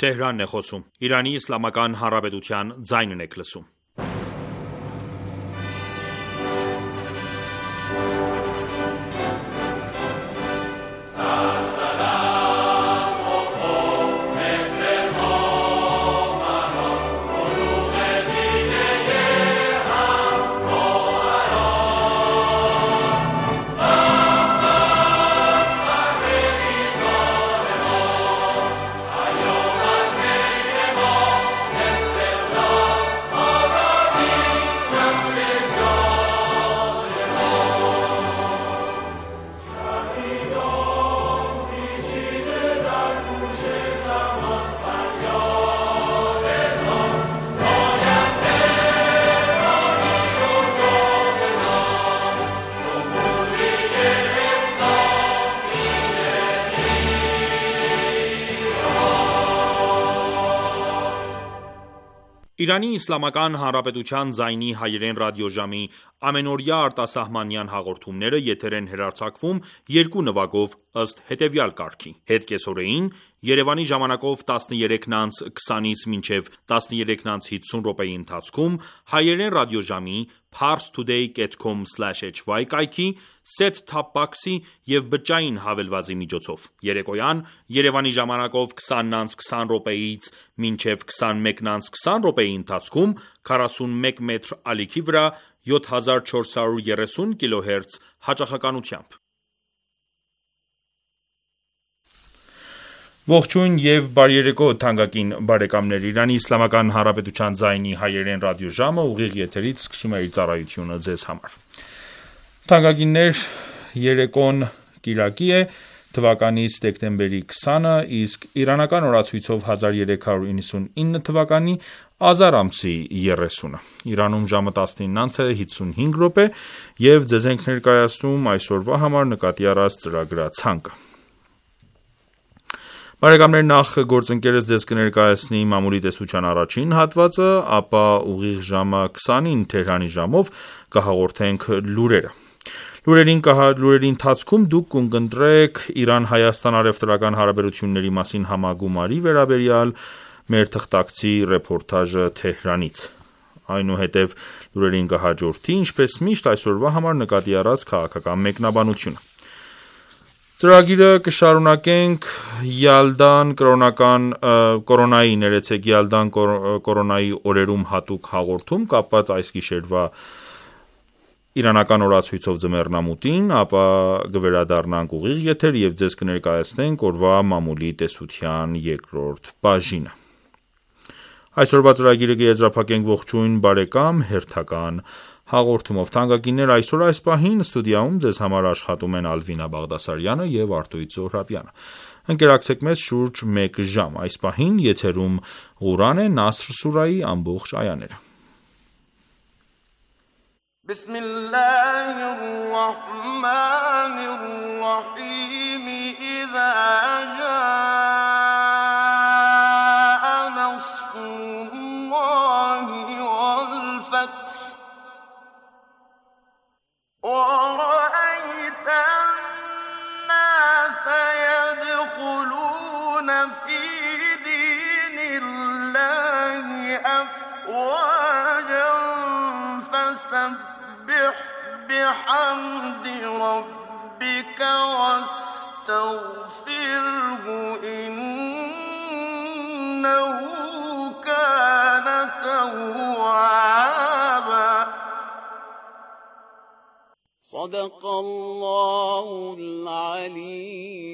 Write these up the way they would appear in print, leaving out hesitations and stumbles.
Թեհրանն է խոսում։ Իրանի Իսլամական Հանրապետության ձայնն եք լսում։ Իրանի Իսլամական Հանրապետության ձայնի հայերեն ռադիոժամի ամենօրյա արտասահմանյան հաղորդումները եթեր են հեռարձակվում երկու նվագով ըստ հետևյալ կարգի. Հետ կեսօրեին Երևանի ժամանակով 13:20-ից մինչև 13:50 րոպեի ընթացքում հայերեն ռադիոժամի parstoday.com/hy կայքի, set-top box-ի և բջջային հավելվածի միջոցով։ Երեկոյան Երևանի ժամանակով 20:20 րոպեից մինչև 21:20 րոպեի ընթացքում 41 մետր ալիքի վրա 7430 կՀz հաճախականությամբ։ Ողջույն և բարերեկո թանկագին բարեկամներ, Իրանի Իսլամական Հանրապետության ձայնի հայերեն ռադիոժամը ուղիղ եթերից սկսում է իր ծառայությունը ձեզ համար։ Թանկագիններ, երեկոն կիրակի է, թվականից դեկտեմբերի 20-ը, իսկ իրանական օրացույցով 1399 թվականի ազար ամսի 30-ը։ Իրանում ժամը 19:55 րոպե և ձեզ ենք ներկայացնում այսօրվա համար նկատի առած ծրագրացանկը։ Բարեկամներ, նախ գործընկերս ձեզ կներկայացնի մամուլի տեսության առաջին հատվածը, ապա ուղիղ ժամը 20-ին Թեհրանի ժամով կհաղորդենք լուրերը։ Լուրերի ընթացքում դուք կընտրեք Իրան-Հայաստան առևտրական հարաբերությունների մասին համագումարի վերաբերյալ մեր թղթակցի ռեպորտաժը Թեհրանից։ Այնուհետև լուրերին կհաջորդի, ինչպես միշտ այսօրվա համար նկատի առած քաղաքական մեկնաբանությունը։ Ծրագիրը կշարունակենք Յալդան կորոնայի օրերում հատուկ հաղորդում կապված այս գիշերվա իրանական օրացույցով ձմեռնամուտին, ապա կվերադառնանք ուղիղ եթեր և ձեզ կներկայացնենք օրվա մամուլի տեսության երկրորդ բաժինը։ Այսօրվա ծրագիրը կեզրափակենք ողջույն բարեկամ հերթական հաղորդումով։ Թանկագիններ, այսօր այս պահին ստուդիայում ձեզ համար աշխատում են Ալվինա Բաղդասարյանը և Արտույտ Զոհրաբյանը։ Ընկերակցեք մեզ շուրջ 1 ժամ։ Այս պահին եթերում Ղուրան է, Նասր սուրայի ամբողջ այաները։ بحمد ربك واستغفره إنه كان توابا صدق الله العلي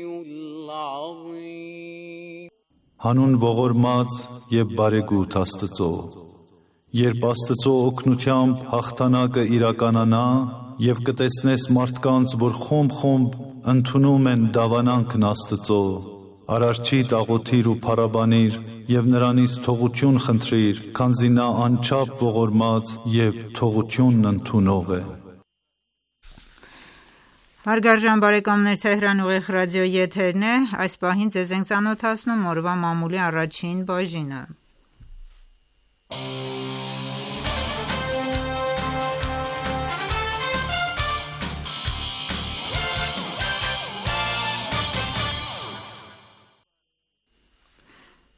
العظيم Հանուն ողորմած և բարեգութ Աստծո, երբ Աստծո օգնությամբ հաղթանակը իրականանա և կտեսնես մարդկանց, որ խումբ ընդունում են դավանանքն Աստծո, Արարչիդ աղոթիր ու փառաբանիր և նրանից թողություն խնդրիր, քանզի նա անչափ ողորմած և թողությունն ընդունող է։ Հարգարժան բարեկամներ, Թեհրան ուղիղ ռադիոյի եթերն է, այս պահին ձեզ ենք ծանոթացնում օրվա մամուլի առաջին բաժինը։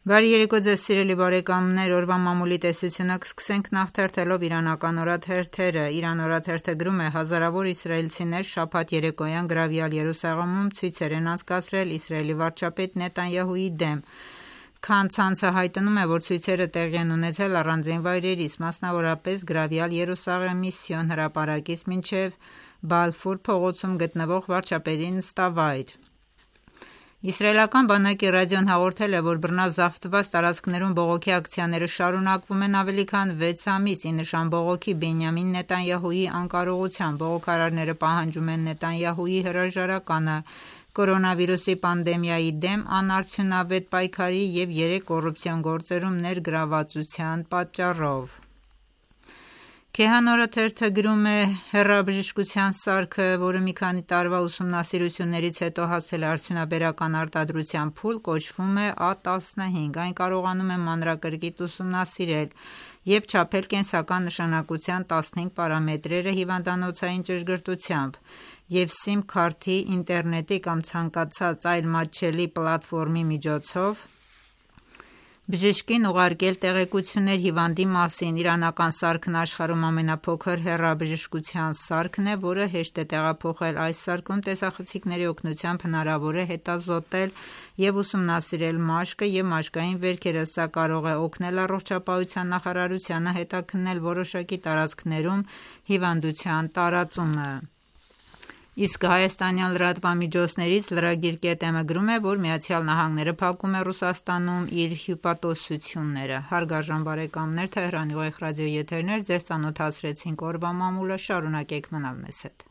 Բարի երեկո ձեզ սիրելի բարեկամներ, օրվա մամուլի տեսությունը կսկսենք նախթերթելով իրանական օրաթերթերը։ Իրան օրաթերթը գրում է. հազարավոր իսրայելցիներ շաբաթ երեկոյան գրավյալ Երուսաղեմում ցույցեր են անցկացրել Իսրայելի վարչապետ Նետանյահուի դեմ։ Քան ցանցը հայտնում է, որ ցույցերը տեղի են ունեցել առանձին վայրերից, մասնավորապես գրավյալ Երուսաղեմի Սիոն հրապարակից մինչև Բալֆուր փողոցում գտնվող վարչապետի նստավայր։ Իսրայելական բանակի ռադիոն հաղորդել է, որ բռնազավթված տարածքներում բողոքի ակցիաները շարունակվում են ավելի քան 6 ամիս՝ ի նշան բողոքի Բենյամին Նետանյահուի անկարողության։ Բողոքարարները պահանջում են Նետանյահուի հրաժարականը կորոնավիրուսի պանդեմիայի դեմ անարդյունավետ պայքարի և 3 կոռուպցիոն գործերում ներգրավվածության պատճառով։ Քեհան օրաթերթը գրում է. հեռաբժշկության սարքը, որը մի քանի տարվա ուսումնասիրություններից հետո հասել է արդյունաբերական արտադրության փուլ, կոչվում է A15, այն կարողանում է մանրակրկիտ ուսումնասիրել և չափել կենսական նշանակության 15 պարամետրերը հիվանդանոցային ճշգրտությամբ և SIM քարդի, ինտերնետի կամ ցանկացած այլ մատչելի պլատֆորմի միջոցով բժշկին ուղարկել տեղեկություններ հիվանդի մասին։ Իրանական սարքն աշխարհում ամենափոքր հեռաբժշկության սարքն է, որը հեշտ է տեղափոխել։ Այս սարքում տեսախցիկների օգնությամբ հնարավոր է հետազոտել և ուսումնասիրել մաշկը և մաշկային վերքերը։ Սա կարող է օգնել առողջապահության նախարարությանը հետաքննել որոշակի տարածքներում հիվանդության տարածումը։ Իսկ հայաստանյան լրատվամիջոցներից Lragir.am-ը գրում է, որ ԱՄՆ-ը փակում է Ռուսաստանում իր հյուպատոսությունները։ Հարգարժան բարեկամներ, Թեհրանի ուղիղ ռադիոյի եթերներ, ձեզ ծանոթացրեցինք օրվա մամուլը, շարունակեք մնալ մեզ հետ։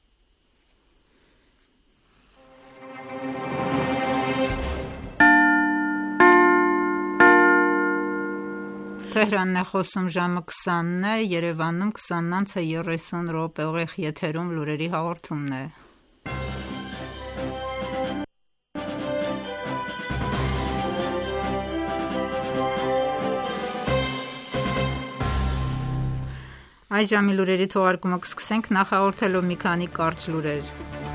Թեհրանն է խոսում ժամը 20-ն է, Երևանում 20:30 ուղիղ եթերում լուրերի հաղորդումն է։ Այս ժամի լուրերի թողարկումը կսկսենք նախ հաղորդելով մի քանի կարճ լուրեր։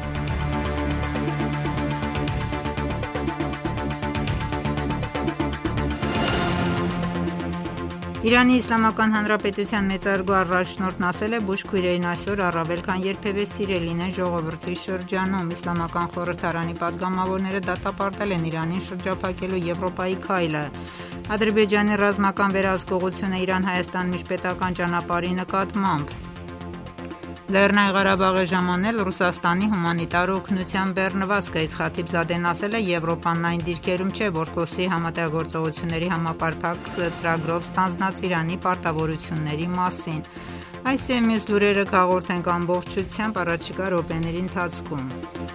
Իրանի Իսլամական Հանրապետության մեծարգո առաջնորդն ասել է, բուժքույրերին այսօր առավել քան երբևէ սիրելին են ժողովրդի շրջանում։ Իսլամական խորհրդարանի պատգամավորները դատապարտել են Իրանին շրջափակելու Եվրոպայի քայլը։ Ադրբեջանի ռազմական վերահսկողությունը Իրան-Հայաստան միջպետական ճանապարհի նկատմամբ։ Լեռնային Ղարաբաղը ժամանել Ռուսաստանի հումանիտար օգնության բեռնվածքը։ Իսխաթիբզադեն ասել է, Եվրոպան այն դիրքերում չէ, որ խոսի համատեղագործողությունների համապարփակ ծրագրով ստանձնած Իրանի պարտավորությունների մասին։ Այս և մյուս լուրերը կհաղորդենք ամբողջությամբ առաջիկա րոպեների ընթացքում։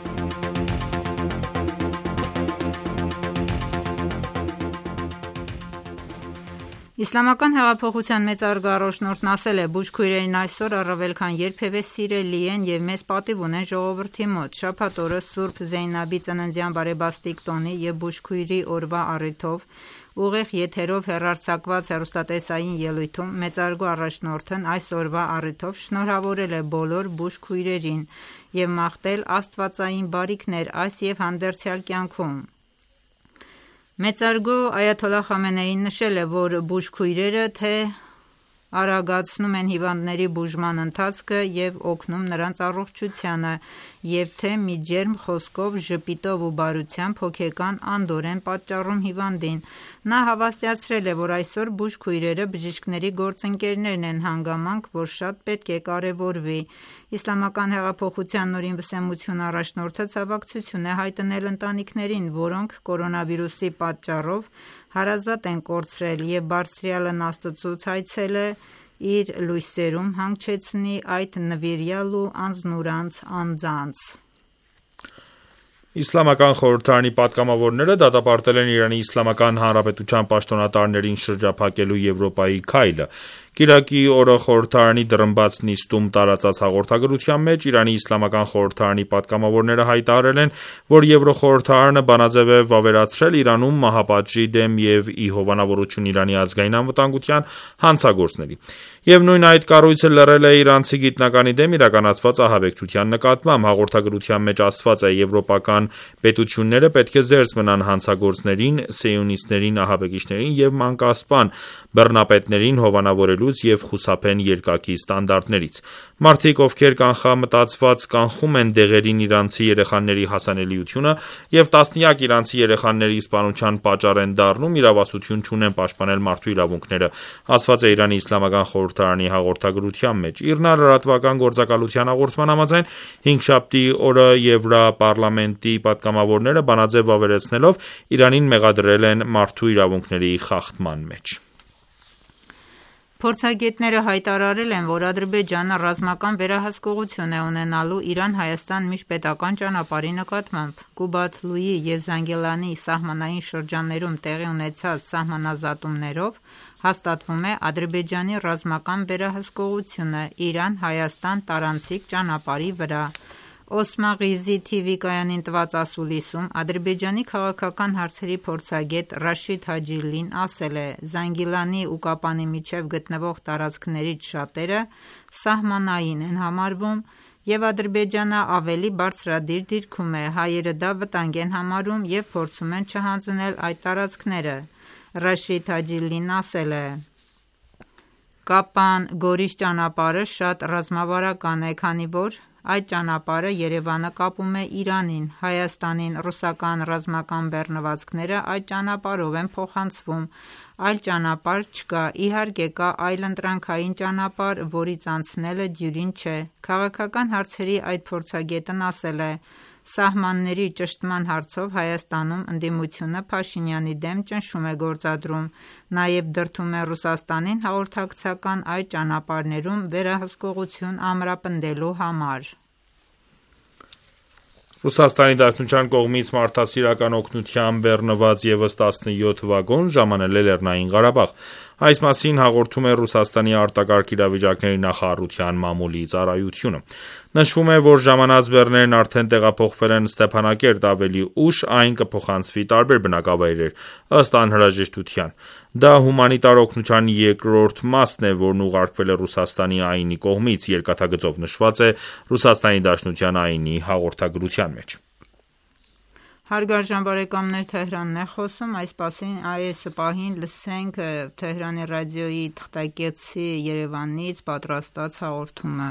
Իսլամական հեղափոխության մեծարգո առաջնորդն ասել է, բուժքույրերին այսօր առավել քան երբևէ սիրելի են և մեծ պատիվ ունեն ժողովրդի մոտ։ Շաբաթ օրը Սուրբ Զեյնաբի ծննդյան բարեբաստիկ տոնի և բուժքույրի օրվա առիթով ուղիղ եթերով հեռարձակված հեռուստատեսային ելույթում մեծարգո առաջնորդն այս օրվա առիթով շնորհավորել է բոլոր բուժքույրերին և մաղթել աստվածային բարիքներ այս և հանդերձյալ կյանքում։ Մեծարգո Այաթոլլահ Խամենեին նշել է, որ բուժքույրերը թե արագացնում են հիվանդների բուժման ընթացքը և օգնում նրանց առողջությանը, և թե մի ջերմ խոսքով, ժպիտով ու բարությամբ հոգեկան անդորր են պատճառում հիվանդին։ Նա հավաստիացրել է, որ այսօր բուժքույրերը բժիշկների գործընկերներն են, հանգամանք, որ շատ պետք է կարևորվի։ Իսլամական հեղափոխության նորին առաջնորդը ցավակցություն է հայտնել ընտանիքներին, որոնք կորոնավիրուսի պատճառով հարազատ են կորցրել և Բարձրյալն Աստծուց այցել է իր լույսերում հանգչեցնի այդ նվիրյալ ու անձնուրանց անձանց։ Իսլամական խորհրդարանի պատգամավորները դատապարտել են Իրանի Իսլամական Հանրապետության պաշտոնատարներին շրջափակելու Եվրոպայի քայլը։ Կիրակի օրը խորհրդարանի դռնբաց նիստում տարածած հաղորդագրության մեջ Իրանի Իսլամական խորհրդարանի պատգամավորները հայտարարել են, որ Եվրոխորհրդարանը բանաձև է վավերացրել Իրանում մահապատժի դեմ և ի հովանավորություն Իրանի ազգային անվտանգության հանցագործների։ Եվ նույն այդ կառույցը լռել է իրանցի գիտնականի դեմ իրականացված ահաբեկչության նկատմամբ։ Հաղորդագրության մեջ ասված է. եվրոպական պետությունները պետք է զերծ մնան հանցագործներին, սիոնիստներին, ահաբեկիչներին և մանկասպան բռնապետներին հովանավորելուց և խուսափեն երկակի ստանդարտներից։ Մարդիկ, ովքեր կանխամտածված կանխում են դեղերին իրանցի երեխաների հասանելիությունը և տասնյակ իրանցի երեխաների սպանության պատճառ են դառնում, իրավասություն չունեն պաշտպանել մարդու իրավունքները, ասված է Իրանի Իսլամական խորհրդարանի հաղորդագրության մեջ։ ԻՌՆԱ լրատվական գործակալության հաղորդման համաձայն հինգշաբթի օրը Եվրոպարլամենտի պատգամավորները բանաձև վավերացնելով Իրանին մեղադրել են մարդու իրավունքների խախտման մեջ։ Փորձագետները հայտարարել են, որ Ադրբեջանը ռազմական վերահսկողություն է ունենալու Իրան-Հայաստան միջպետական ճանապարհի նկատմամբ։ Կուբաթլուի և Զանգիլանի սահմանային շրջաններում տեղի ունեցած սահմանազատումներով հաստատվում է Ադրբեջանի ռազմական վերահսկողությունը Իրան-Հայաստան տարանցիկ ճանապարհի վրա։ Օսմաղիզի TV կայանին տված ասուլիսում Ադրբեջանի քաղաքական հարցերի փորձագետ Ռաշիդ Հաջիլին ասել է. Զանգիլանի ու Կապանի միջև գտնվող տարածքներից շատերը սահմանային են համարվում և Ադրբեջանը ավելի բարձրադիր դիրքում է, հայերը դա վտանգ են համարում և փորձում են չհանձնել այդ տարածքները։ Ռաշիդ Հաջիլին ասել է. Կապան-Գորիս ճանապարհը շատ ռազմավարական է, քանի որ այդ ճանապարհը Երևանը կապում է Իրանին, Հայաստանին, ռուսական ռազմական բեռնվածքները այդ ճանապարհով են փոխանցվում, այլ ճանապարհ չկա, իհարկե կա այլընտրանքային ճանապարհ, որից անցնելը դյուրին չէ։ Քաղաքական հարցերի այդ փորձագետն ասել է. Սահմանների ճշտման հարցով Հայաստանում ընդդիմությունը Փաշինյանի դեմ ճնշում է գործադրում, նաև դրդում է Ռուսաստանին հաղորդակցական այդ ճանապարհներում վերահսկողություն ամրապնդելու համար։ Ռուսաստանի Դաշնության կողմից մարդասիրական օգնությամբ բեռնված ևս 17 վագոն ժամանել է Լեռնային Ղարաբաղ։ Այս մասին հաղորդում է Ռուսաստանի արտակարգ իրավիճակների նախարարության մամուլի ծառայությունը։ Նշվում է, որ ժամանած բեռներն արդեն տեղափոխվել են Ստեփանակերտ, ավելի ուշ այն կփոխանցվի տարբեր բնակավայրեր, ըստ անհրաժեշտության։ Դա հումանիտար օգնության երկրորդ մասն է, որն ուղարկվել է Ռուսաստանի ԱԻՆ-ի կողմից, երկաթգծով նշված է Ռուսաստանի Դաշնության ԱԻՆ-ի հաղորդագրության մեջ։ Հարգարժան բարեկամներ, Թեհրանն է խոսում, այս պահին լսենք Թեհրանի ռադիոյի թղթակեցի Երևանից պատրաստած հաղորդումը։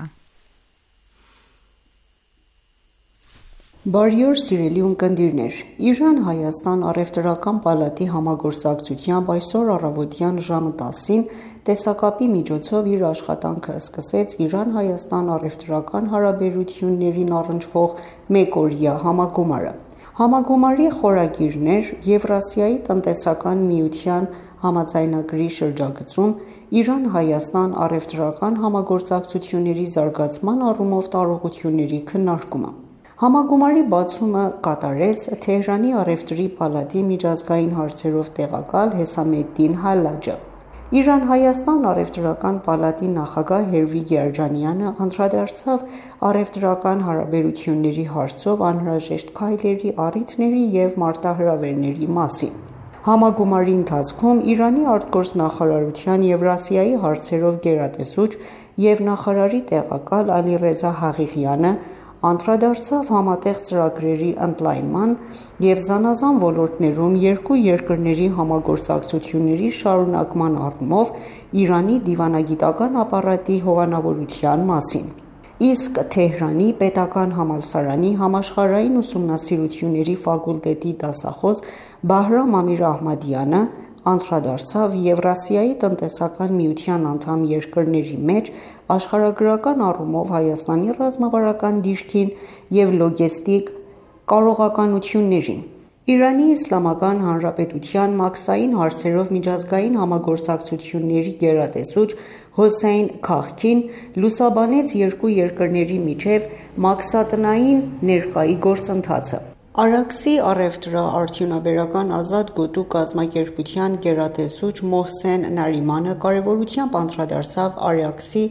Բարի օր սիրելի ունկնդիրներ, Իրան-Հայաստան առևտրական պալատի համագործակցությամբ այսօր առավոտյան ժամը 10-ին տեսակապի միջոցով իր աշխատանքը սկսեց Իրան-Հայաստան առևտրական հարաբերություններին առնչվող մեկօրյա համագումարը։ Համագումարի խորագիրն էր Եվրասիայի տնտեսական միության համաձայնագրի շրջագծում Իրան-Հայաստան առևտրական համագործակցությունների զարգացման առումով տարողությունների քննարկումը։ Համագումարի բացումը կատարեց Թեհրանի առևտրի պալատի միջազգային հարցերով տեղակալ Հեսամեդդին Հալաջը։ Իրան-Հայաստան առևտրական պալատի նախագահ Հերվիկ Երջանյանը անդրադարձավ առևտրական հարաբերությունների հարցով անհրաժեշտ քայլերի, առիթների և մարտահրավերների մասին։ Համագումարի ընթացքում Իրանի արտգործնախարարության Եվրասիայի հարցերով գերատեսուչ և նախարարի տեղակալ Ալիռեզա Հաղիղյանը անդրադարձավ համատեղ ծրագրերի ընդլայնման և զանազան ոլորտներում երկու երկրների համագործակցությունների շարունակման առումով Իրանի դիվանագիտական ապարատի հովանավորության մասին։ Իսկ Թեհրանի պետական համալսարանի համաշխարհային ուսումնասիրությունների ֆակուլտետի դասախոս Բահրամ Ամիր Ահմադյանը անդրադարձավ Եվրասիայի տնտեսական միության անդամ երկրների մեջ աշխարհագրական առումով Հայաստանի ռազմավարական դիրքին և լոգեստիկ կարողականություններին։ Իրանի Իսլամական Հանրապետության մաքսային հարցերով միջազգային համագործակցությունների գերատեսուչ Հոսեյն Քախքին լուսաբանեց երկու երկրների միջև մաքսատնային ներկայի գործընթացը։ Արաքսի առևտրաարդյունաբերական ազատ գոտու կազմակերպության գերատեսուչ Մոհսեն Նարիմանը կարևորությամբ անդրադարձավ Արաքսի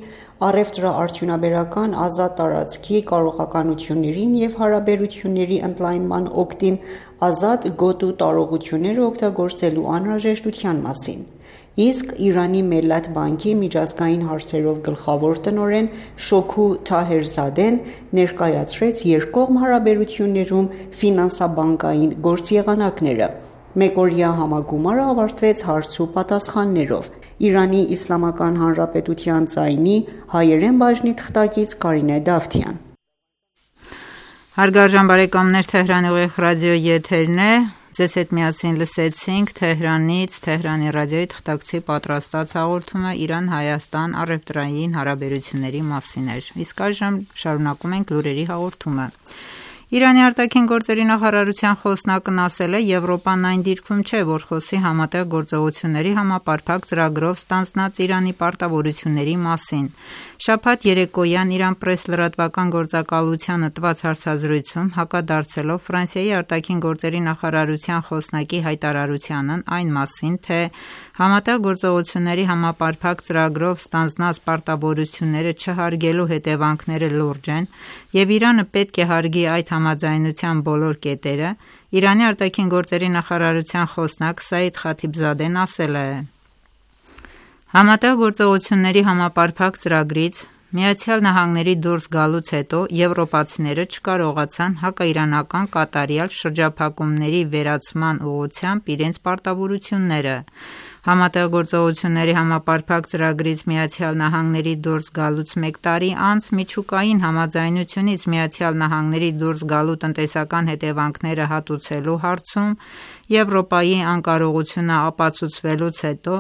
առևտրաարդյունաբերական ազատ տարածքի կարողականություններին և հարաբերությունների ընդլայնման օգտին ազատ գոտու տարողությունները օգտագործելու անհրաժեշտության մասին։ Իսկ Իրանի Միլլաթ բանկի միջազգային հարցերով գլխավոր տնօրեն Շոքու Թահերզադեն ներկայացրեց երկկողմ հարաբերություններում ֆինանսաբանկային գործեղանակները։ Մեկօրյա համագումարը ավարտվեց հարց ու պատասխաններով։ Իրանի Իսլամական Հանրապետության ձայնի հայերեն բաժնի թղթակից Կարինե Դավթյան։ Հարգարժան բարեկամներ, Թեհրանի ուղիղ ռադիոյի եթերն է։ Ձեզ հետ միասին լսեցինք Թեհրանից Թեհրանի ռադիոյի թղթակցի պատրաստած հաղորդումը Իրան-Հայաստան առևտրային հարաբերությունների մասին էր։ Իսկ այժմ շարունակում ենք լուրերի հաղորդումը։ Իրանի արտաքին գործերի նախարարության խոսնակն ասել է, Եվրոպան այն դիրքում չէ, որ խոսի համատեղ գործողությունների համապարփակ ծրագրով ստանձնած Իրանի պարտավորությունների մասին։ Շաբաթ երեկոյան Իրան պրես լրատվական գործակալությանը տված հարցազրույցում հակադարձելով Ֆրանսիայի արտաքին գործերի նախարարության խոսնակի հայտարարությանն այն մասին, թե համատեղ գործողությունների համապարփակ ծրագրով ստանձնած պարտավորությունները չհարգելու հետևանքները լուրջ են, եւ Իրանը պետք է հարգի այդ համաձայնության բոլոր կետերը, Իրանի արտաքին գործերի նախարարության խոսնակ Սաիդ Խաթիբզադեն ասել է. Համատեղ գործողությունների համապարփակ ծրագրից ԱՄՆ-ի դուրս գալուց հետո եվրոպացիները չկարողացան հակաիրանական կատարյալ շրջափակումների վերացման ուղղությամբ իրենց պարտավորությունները։ Համատեղ գործողությունների համապարփակ ծրագրից ԱՄՆ-ի դուրս գալուց 1 տարի անց միջուկային համաձայնությունից ԱՄՆ-ի դուրս գալու տնտեսական հետևանքները հատուցելու հարցում Եվրոպայի անկարողությունը ապացուցվելուց հետո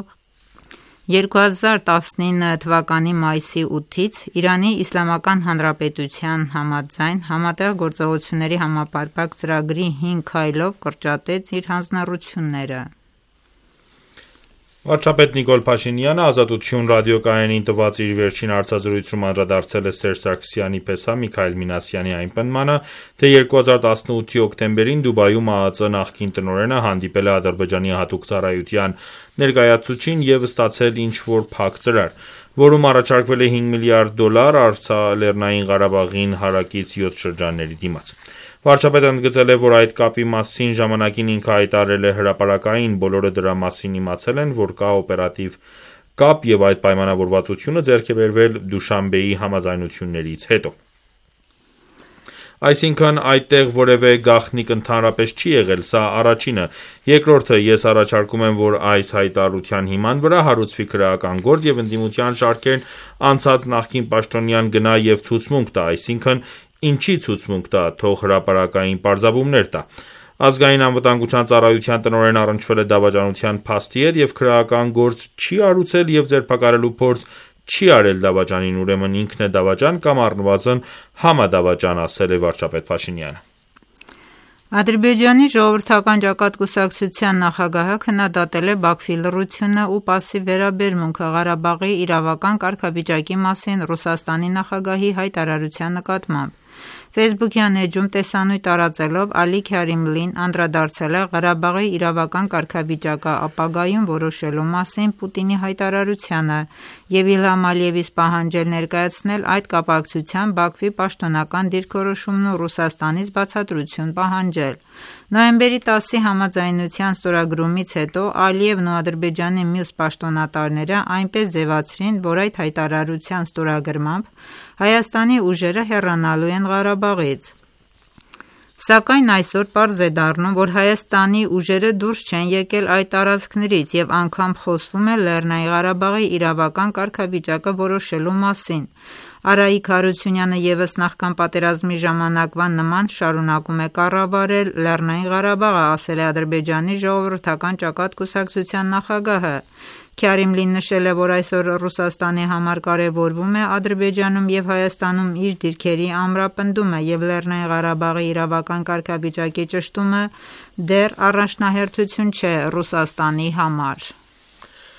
2019 թվականի մայիսի 8-ից Իրանի Իսլամական Հանրապետության համաձայն համատեղ գործողությունների համապարփակ ծրագրի 5 քայլով կրճատեց իր հանձնառությունները։ Վարչապետ Նիկոլ Փաշինյանը Ազատություն ռադիոկայանին տված իր վերջին հարցազրույցում անդրադարձել է Սերժ Սարգսյանի պես Միքայել Մինասյանի այն պնդմանը, թե 2018-ի օկտեմբերին Դուբայում ԱԱԾ նախկին տնօրենը հանդիպել է Ադրբեջանի հատուկ ծառայության ներկայացուցչին եւ ստացել ինչ-որ փակ ծրար, որում առաջարկվել է $5 միլիարդ Լեռնային Ղարաբաղին հարակից 7 շրջանների դիմաց։ Վարչապետը ընդգծել է, որ այդ կապի մասին ժամանակին ինքը հայտարարել է հրապարակային, բոլորը դրա մասին իմացել են, որ կա օպերատիվ կապ եւ այդ պայմանավորվածությունը ձեռք է բերվել Դուշանբեի համաձայնություններից հետո։ Այսինքն այդտեղ որևէ գաղտնիք ընդհանրապես չի եղել, սա առաջինը։ Երկրորդը, ես առաջարկում եմ, որ այս հայտարարության հիման վրա հարուցվի քրեական գործ եւ ընդդիմության շարքերն անցած նախկին պաշտոնյան գնա եւ ցուցմունք տա, այսինքն ինչի ցուցմունք տա, թող հրապարակային պարզաբումներ տա։ Ազգային անվտանգության ծառայության տնօրեն առնչվել է դավաճանության փաստի հետ եւ քրեական գործ չի հարուցել եւ ձերբակալելու փորձ չի արել դավաճանին, ուրեմն ինքն է դավաճան կամ առնվազն համադավաճան, ասել է վարչապետ Փաշինյանը։ Ադրբեջանի ժողովրդական ճակատկուսակցության նախագահը քննադատել է Բաքվի լռությունը ու պասիվ վերաբերմունքը Ղարաբաղի իրավական կարգավիճակի մասին Ռուսաստանի նախագահի հայտարարության նկատմամբ։ Facebook-յան էջում տեսանյութ տարածելով Ալի Քարիմլին անդրադարձել է Ղարաբաղի իրավական կարգավիճակը ապագայում որոշելու մասին Պուտինի հայտարարությանը եւ Իլհամ Ալիևից պահանջել ներկայացնել այդ կապակցությամբ Բաքվի պաշտոնական դիրքորոշումն ու Ռուսաստանից բացատրություն պահանջել։ Նոյեմբերի 10-ի համաձայնության ստորագրումից հետո Ալիևն ու Ադրբեջանի մյուս պաշտոնատարները այնպես ձևացրին, որ այդ հայտարարության ստորագրմամբ Հայաստանի ուժերը հեռանալու են Ղարաբաղից։ Սակայն այսօր պարզ է դառնում, որ Հայաստանի ուժերը դուրս չեն եկել այդ տարածքներից եւ անգամ խոսվում է Լեռնային Ղարաբաղի իրավական կարգավիճակը որոշելու մասին։ Արայիկ Հարությունյանը եւս նախքան պատերազմի ժամանակվա նման շարունակում է կառավարել Լեռնային Ղարաբաղը, ասել է Ադրբեջանի ժողովրդական ճակատկուսակցության նախագահը։ Քարիմլին նշել է, որ այսօր Ռուսաստանի համար կարևորվում է Ադրբեջանում եւ Հայաստանում իր դիրքերի ամրապնդումը եւ Լեռնային Ղարաբաղի իրավական կարգավիճակի ճշտումը դեռ առաջնահերթություն չէ Ռուսաստանի համար։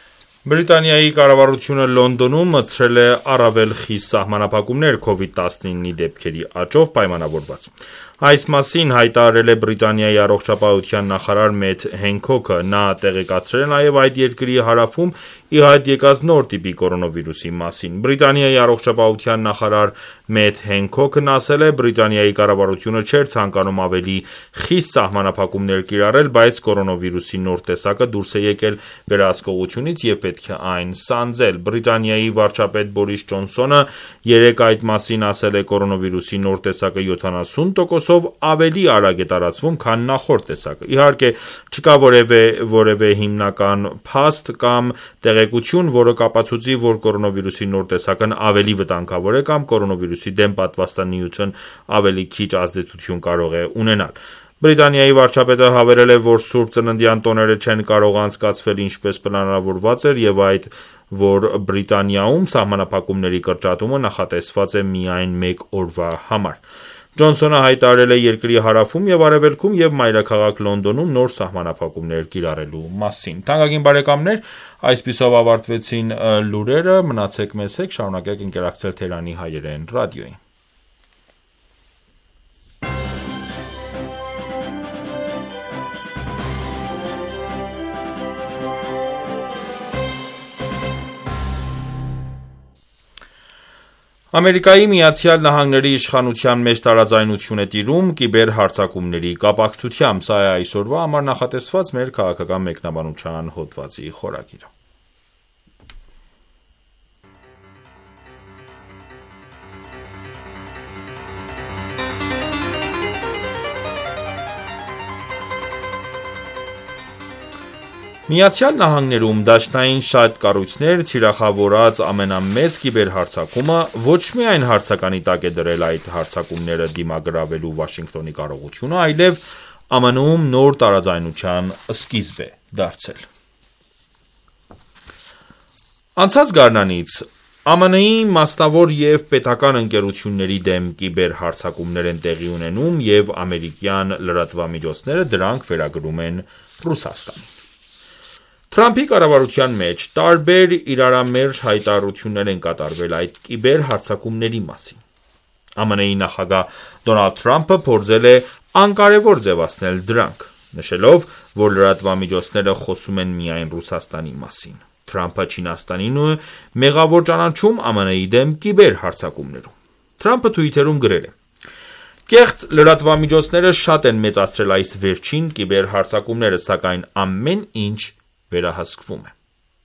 Բրիտանիայի կառավարությունը Լոնդոնում մտցրել է առավել խիստ սահմանափակումներ COVID-19-ի դեպքերի աճով պայմանավորված։ Այս մասին հայտարարել է Բրիտանիայի առողջապահության նախարար Մեթ Հենքոքը։ Նա տեղեկացրել է նաև այդ երկրի հարավում ի հայտ եկած նոր տիպի կորոնավիրուսի մասին։ Բրիտանիայի առողջապահության նախարար Մեթ Հենքոքն ասել է, Բրիտանիայի կառավարությունը չէր ցանկանում ավելի խիստ սահմանափակումներ կիրառել, բայց կորոնավիրուսի նոր տեսակը դուրս է եկել վերահսկողությունից և պետք է այն սանձել։ Բրիտանիայի վարչապետ Բորիս Ջոնսոնը երեկ այդ մասին ասել է, կորոնավիրուսի նոր տեսակը 70%-ով ավելի արագ է տարածվում, քան նախորդ տեսակը։ Իհարկե, չկա որևէ հիմնական փաստ կամ տեղեկություն, որը կապացուցի, որ կորոնավիրուսի նոր տեսակն ավելի վտանգավոր է կամ կորոնավիրուսի դեմ պատվաստանյութն ավելի քիչ ազդեցություն կարող է ունենալ։ Բրիտանիայի վարչապետը հավելել է, որ Սուրբ Ծննդյան տոները չեն կարող անցկացվել ինչպես պլանավորված էր և այդ, որ Բրիտանիայում սահմանափակումների կրճատումը նախատեսված է միայն մեկ օրվա համար։ Ջոնսոնը հայտարարել է երկրի հարավում և արևելքում և մայրաքաղաք Լոնդոնում նոր սահմանափակումներ կիրառելու մասին։ Թանկագին բարեկամներ, այսպիսով ավարտվեցին լուրերը, մնացեք մեզ հետ, շարունակեք ընկերակցել Թերանի հայերեն ռադիոյին։ Ամերիկայի Միացյալ Նահանգների իշխանության մեջ տարաձայնություն է տիրում կիբերհարձակումների կապակցությամբ։ Սա է այսօրվա համար նախատեսված մեր քաղաքական մեկնաբանության հոդվածի խորագիրը։ Միացյալ Նահանգներում դաշնային շատ կառույցներ թիրախավորած ամենամեծ կիբերհարձակումը ոչ միայն հարցականի տակ է դրել այդ հարձակումները դիմագրավելու Վաշինգտոնի կարողությունը, այլև ԱՄՆ-ում նոր տարաձայնության սկիզբ է դարձել։ Անցած գարնանից ԱՄՆ-ի մասնավոր և պետական ընկերությունների դեմ կիբերհարձակումներ են տեղի ունենում և ամերիկյան լրատվամիջոցները դրանք վերագրում են Ռուսաստանին։ Թրամփի կառավարության մեջ տարբեր իրարամերժ հայտարարություններ են կատարվել այդ կիբերհարձակումների մասին։ ԱՄՆ-ի նախագահ Դոնալդ Թրամփը փորձել է անկարևոր ձևացնել դրանք, նշելով, որ լրատվամիջոցները խոսում են միայն Ռուսաստանի մասին։ Թրամփը Չինաստանին ու մեղավոր ճանաչում ԱՄՆ-ի դեմ կիբերհարձակումներում։ Թրամփը Twitter-ում գրել է. Կեղծ լրատվամիջոցները շատ են մեծացրել այս վերջին կիբերհարձակումները, սակայն ամեն ինչ վերահսկվում է։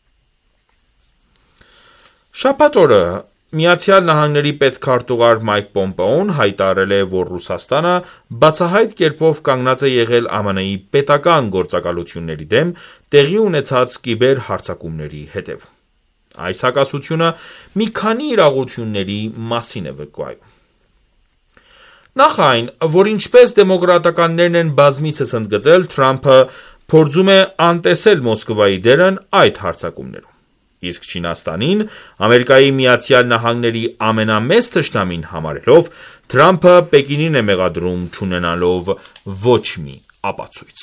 Շաբաթ օրը Միացյալ Նահանգների պետքարտուղար Մայք Պոմպեոն հայտարարել է, որ Ռուսաստանը բացահայտ կերպով կանգնած է եղել ԱՄՆ-ի պետական գործակալությունների դեմ տեղի ունեցած կիբերհարձակումների հետևում։ Այս հակասությունը մի քանի իրողությունների մասին է վկայում։ Նախ այն, որ ինչպես դեմոկրատականներն են բազմիցս ընդգծել, Թրամփը փորձում է անտեսել Մոսկվայի դերն այդ հարձակումներում։ Իսկ Չինաստանին Ամերիկայի Միացյալ Նահանգների ամենամեծ թշնամին համարելով, Թրամփը Պեկինին է մեղադրում չունենալով ոչ մի ապացույց։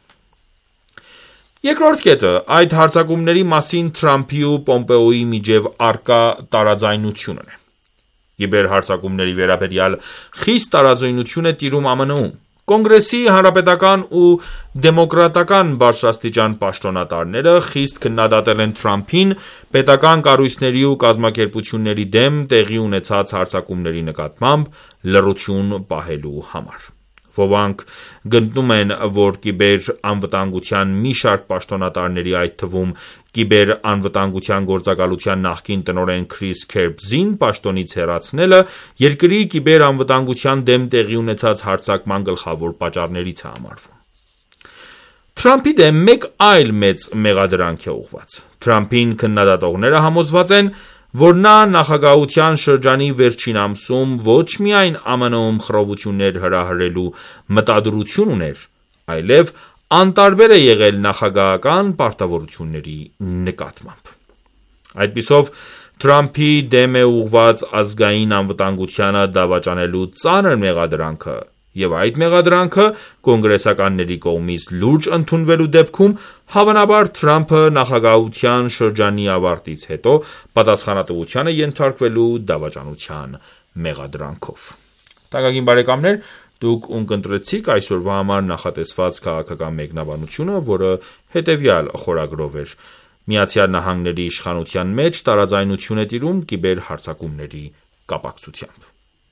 Երկրորդ կետը այդ հարձակումների մասին Թրամփի ու Պոմպեոյի միջև առկա տարաձայնությունն է։ Կիբերհարձակումների վերաբերյալ խիստ տարաձայնություն է տիրում ԱՄՆ-ում։ Կոնգրեսի հանրապետական ու դեմոկրատական բարձրաստիճան պաշտոնատարները խիստ քննադատել են Թրամփին պետական կառույցների ու կազմակերպությունների դեմ տեղի ունեցած հարձակումների նկատմամբ լռություն պահելու համար։ Ոմանք գտնում են, որ կիբերանվտանգության մի շարք պաշտոնատարների, այդ թվում կիբերանվտանգության գործակալության նախկին տնօրեն Քրիս Քերբզին պաշտոնից հեռացնելը երկրի կիբերանվտանգության դեմ տեղի ունեցած հարձակման գլխավոր պատճառներից է համարվում։ Թրամփի դեմ մեկ այլ մեծ մեղադրանք է ուղղված։ Թրամփին քննադատողները համոզված են, որ նա նախագահության շրջանի վերջին ամսում ոչ միայն ԱՄՆ-ում խռովություններ հրահրելու մտադրություն ուներ, այլև անտարբեր է եղել նախագահական պարտավորությունների նկատմամբ։ Այդպիսով Թրամփի դեմ է ուղղված ազգային անվտանգությանը դավաճանելու ծանր մեղադրանքը Եվ այդ մեղադրանքը կոնգրեսականների կողմից լուրջ ընդունվելու դեպքում հավանաբար Թրամփը նախագահության շրջանի ավարտից հետո պատասխանատվության է ենթարկվելու դավաճանության մեղադրանքով։ Թանկագին բարեկամներ, դուք ունկնդրեցիք այսօրվա համար նախատեսված քաղաքական մեկնաբանությունը, որը հետևյալ խորագրով էր. ԱՄՆ-ի իշխանության մեջ տարաձայնություն է տիրում կիբերհարձակումների կապակցությամբ։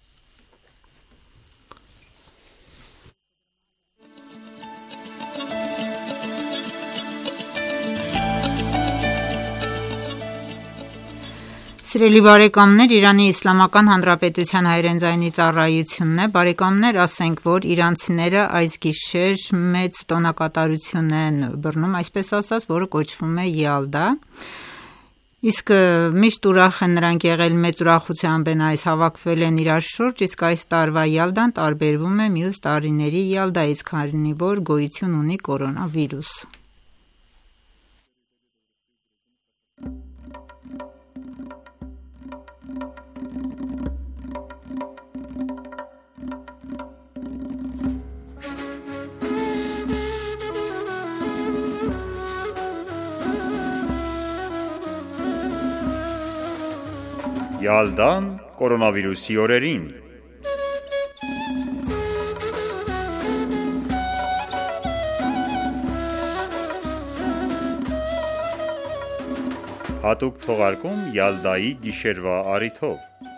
Սիրելի բարեկամներ, Իրանի Իսլամական Հանրապետության հայրենիցայնի ծառայությունն է։ Բարեկամներ, ասենք, որ իրանցիները այս գիշեր մեծ տոնակատարություն են բռնում, այսպես ասած, որը կոչվում է Յալդա։ Իսկ միշտ ուրախ են նրանք եղել, մեծ ուրախությամբ են այս հավաքվել են իրար շուրջ, իսկ այս տարվա Յալդան տարբերվում է մյուս տարիների Յալդայից, քանի որ գոյություն ունի կորոնավիրուս։ Յալդան կորոնավիրուսի օրերին։ Հատուկ թողարկում Յալդայի գիշերվա առիթով։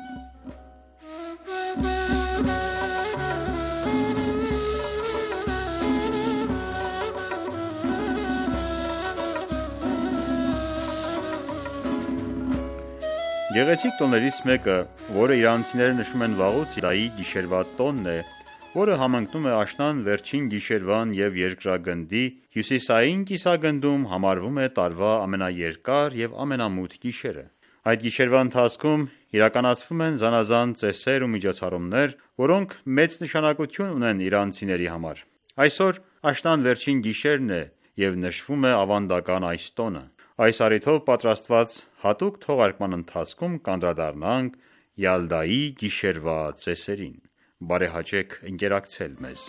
Գեղեցիկ տոներից մեկը, որը իրանցիները նշում են վաղուց Յալդայի գիշերվա տոնն է, որը համընկնում է աշնան վերջին գիշերվան և երկրագնդի հյուսիսային կիսագնդում համարվում է տարվա ամենաերկար և ամենամութ գիշերը։ Այդ գիշերվա ընթացքում իրականացվում են զանազան ծեսեր ու միջոցառումներ, որոնք մեծ նշանակություն ունեն իրանցիների համար։ Այսօր աշնան վերջին գիշերն է և նշվում է ավանդական այս տոնը։ Այս առիթով պատրաստված հատուկ թողարկման ընթացքում կանդրադառնանք Յալդայի գիշերվա ծեսերին։ Բարեհաճեք ընկերակցել մեզ։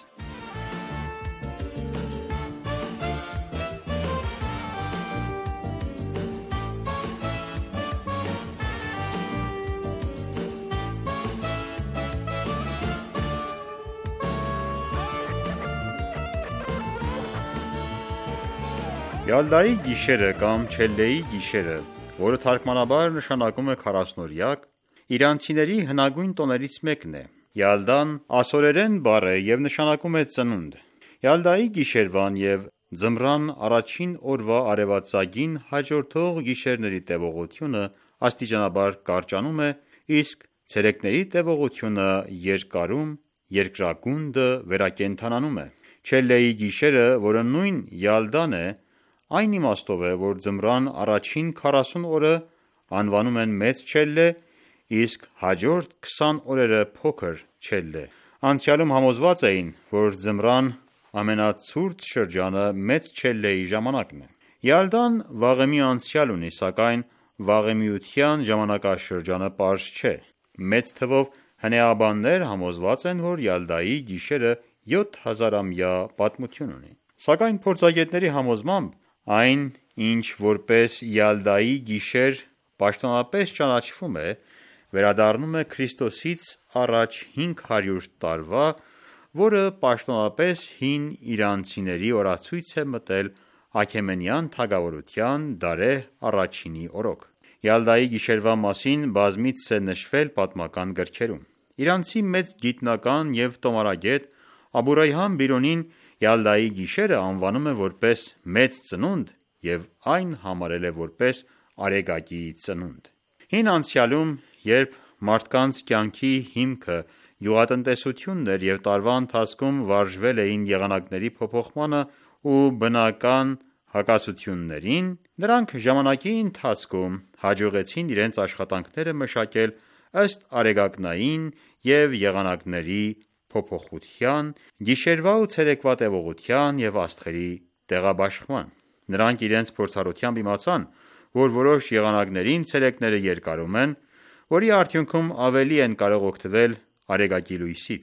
Յալդայի գիշերը կամ Չելլեի գիշերը, որը թարգմանաբար նշանակում է 40-օրյակ, իրանցիների հնագույն տոներից մեկն է։ Յալդան ասորերեն բառ է և նշանակում է ծնունդ։ Յալդայի գիշերվան և ձմռան առաջին օրվա արևածագին հաջորդող գիշերների տևողությունը աստիճանաբար կարճանում է, իսկ ցերեկների տևողությունը երկարում, երկրագունդը վերակենդանանում է։ Չելլեի գիշերը, որը նույն Յալդան է, այն իմաստով է, որ ձմռան առաջին 40 օրը անվանում են մեծ Չելլե, իսկ հաջորդ 20 օրերը փոքր Չելլե։ Անցյալում համոզված էին, որ ձմռան ամենացուրտ շրջանը մեծ Չելլեի ժամանակն է։ Յալդան վաղեմի անցյալ ունի, սակայն վաղեմիության ժամանակաշրջանը պարզ չէ։ Մեծ թվով հնեաբաններ համոզված են, որ Յալդայի գիշերը 7000-ամյա պատմություն ունի։ Սակայն փորձագետների համոզմամբ այն, ինչ որպես Յալդայի գիշեր պաշտոնապես ճանաչվում է, վերադառնում է Քրիստոսից առաջ 500 տարվա, որը պաշտոնապես հին իրանցիների օրացույց է մտել Աքեմենյան թագավորության Դարեհ առաջինի օրոք։ Յալդայի գիշերվա մասին բազմիցս է նշվել պատմական գրքերում։ Իրանցի մեծ գիտնական և տոմարագետ Աբու Ռայհան Բիրունին Յալդայի գիշերը անվանում է որպես մեծ ծնունդ և այն համարել է որպես արեգակի ծնունդ։ Հին անցյալում, երբ մարդկանց կյանքի հիմքը գյուղատնտեսությունն էր և տարվա ընթացքում վարժվել էին եղանակների փոփոխմանը ու բնական հակասություններին, նրանք ժամանակի ընթացքում հաջողեցին իրենց աշխատանքները մշակել ըստ արեգակնային և եղանակների փոփոխության, գիշերվա ու ցերեկվա տևողության և աստղերի տեղաբաշխման։ Նրանք իրենց փորձառությամբ իմացան, որ որոշ եղանակներին ցերեկները երկարում են, որի արդյունքում ավելի են կարող օգտվել արեգակի լույսից։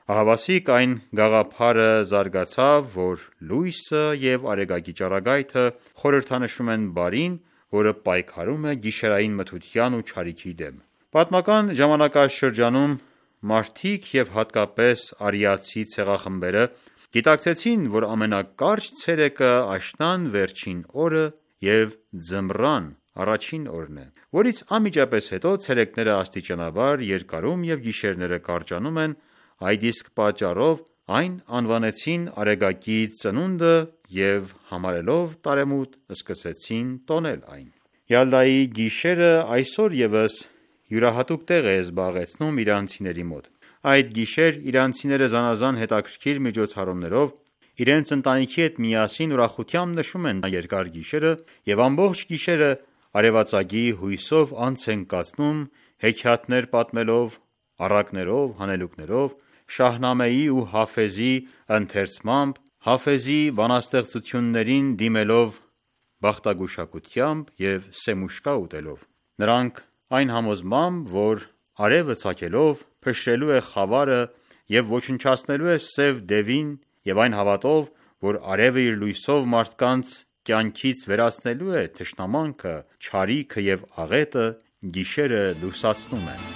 Ահավասիկ այն գաղափարը զարգացավ, որ լույսը և արեգակի ճառագայթը խորհրդանշում են բարին, որը պայքարում է գիշերային մթության ու չարիքի դեմ։ Պատմական ժամանակաշրջանում մարդիկ և հատկապես արիացի ցեղախմբերը գիտակցեցին, որ ամենակարճ ցերեկը աշնան վերջին օրը և ձմռան առաջին օրն է, որից անմիջապես հետո ցերեկները աստիճանաբար երկարում և գիշերները կարճանում են, այդ իսկ պատճառով այն անվանեցին արեգակի ծնունդը և համարելով տարեմուտ սկսեցին տոնել այն։ Յալդայի գիշերը այսօր ևս յուրահատուկ տեղ է զբաղեցնում իրանցիների մոտ։ Այդ գիշեր իրանցիները զանազան հետաքրքիր միջոցառումներով իրենց ընտանիքի հետ միասին ուրախությամբ նշում են երկար գիշերը և ամբողջ գիշերը արևածագի հույսով անց են կացնում հեքիաթներ պատմելով, առակներով, հանելուկներով, Շահնամեի ու Հաֆեզի ընթերցմամբ, Հաֆեզի բանաստեղծություններին դիմելով բախտագուշակությամբ և սեմուշկա ուտելով։ Նրանք այն համոզմամբ, որ արևը ծագելով փշրելու է խավարը և ոչնչացնելու է սև դևին, և այն հավատով, որ արևը իր լույսով մարդկանց կյանքից վերացնելու է թշնամանքը, չարիքը և աղետը, գիշերը լուսացնում են։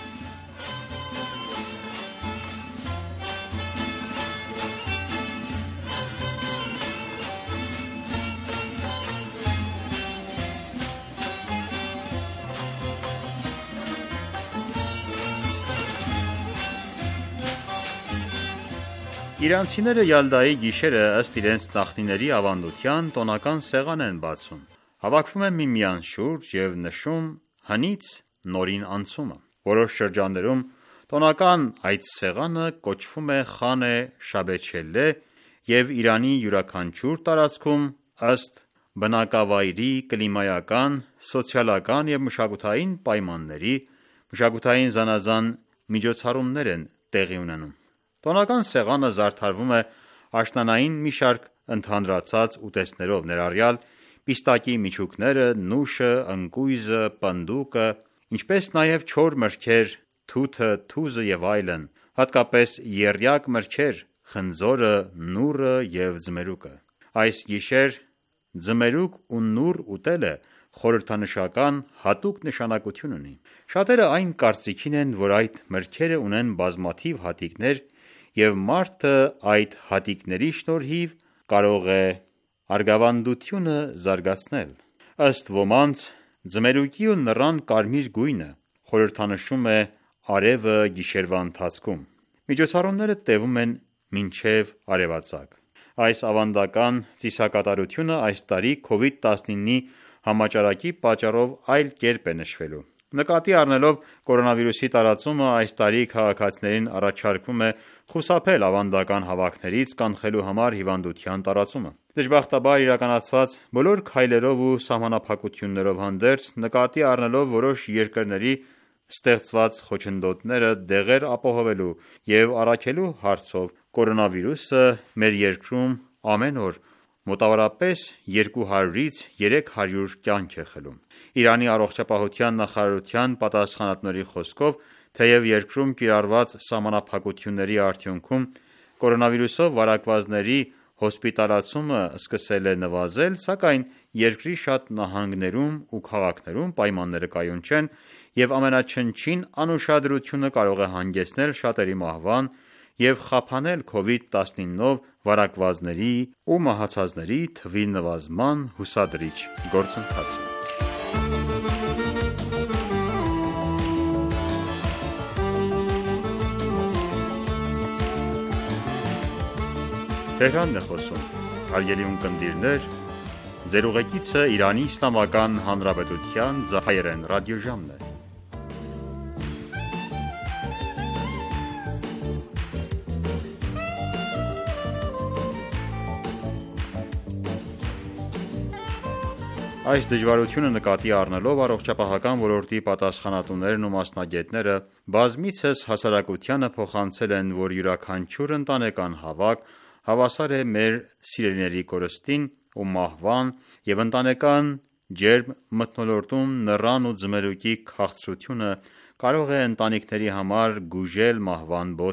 Իրանցիները Յալդայի գիշերը ըստ իրենց նախնիների ավանդության տոնական սեղան են բացում, հավաքվում են միմյանց շուրջ և նշում հնից նորին անցումը։ Որոշ շրջաններում տոնական այդ սեղանը կոչվում է Խանե Շաբեչելե և Իրանի յուրաքանչյուր տարածքում ըստ բնակավայրի կլիմայական, սոցիալական և մշակութային պայմանների մշակութային զանազան միջոցառումներ են տեղի ունենում։ Տոնական սեղանը զարդարվում է աշնանային մի շարք ընդհանրացած ուտեստներով, ներառյալ պիստակի միջուկները, նուշը, ընկույզը, պնդուկը, ինչպես նաև չոր մրգեր, թութը, թուզը և այլն, հատկապես եռյակ մրգեր, խնձորը, նուռը և ձմերուկը։ Այս գիշեր ձմերուկ ու նուռ ուտելը խորհրդանշական հատուկ նշանակություն ունի։ Շատերը այն կարծիքին են, որ այդ մրգերը ունեն բազմաթիվ հատիկներ և մարդը այդ հատիկների շնորհիվ կարող է արգավանդությունը զարգացնել։ Ըստ ոմանց, ձմերուկի ու նռան կարմիր գույնը խորհրդանշում է արևը գիշերվա ընթացքում։ Միջոցառումները տևում են մինչև արևածագ։ Այս ավանդական ծիսակատարությունը այս տարի COVID-19-ի համաճարակի պատճառով այլ կերպ է նշվելու։ Նկատի առնելով կորոնավիրուսի տարածումը, այս տարի քաղաքացիներին առաջարկվում է խուսափել ավանդական հավաքներից՝ կանխելու համար հիվանդության տարածումը։ Դժբախտաբար իրականացված բոլոր քայլերով ու սահմանափակություններով հանդերձ, նկատի առնելով որոշ երկրների ստեղծված խոչընդոտները դեղեր ապահովելու և առաքելու հարցով, կորոնավիրուսը մեր երկրում ամեն օր մոտավորապես 200-ից 300 կյանք է խլում։ Իրանի առողջապահության նախարարության պատասխանատուների խոսքով, թեև երկրում կիրառված սահմանափակությունների արդյունքում կորոնավիրուսով վարակվածների հոսպիտալացումը սկսել է նվազել, սակայն երկրի շատ նահանգներում ու քաղաքներում պայմանները կայուն չեն, և ամենաչնչին անուշադրությունը կարող է հանգեցնել շատերի մահվան և խափանել COVID-19-ով վարակվածների ու մահացածների թվի նվազման հուսադրիչ գործընթացը։ Այս դժվարությունը նկատի առնելով առողջապահական ոլորտի պատասխանատուներն ու մասնագետները բազմիցս հասարակությանը փոխանցել են, որ յուրաքանչյուր ընտանեկան հավաք հավասար է մեր սիրելիների կորստին ու մահվան և ընտանեկան ջերմ մթնոլորտում նռան ու ձմերուկի քաղցրությունը կարող է ընտանիքների համար գուժել մահվան բոթը։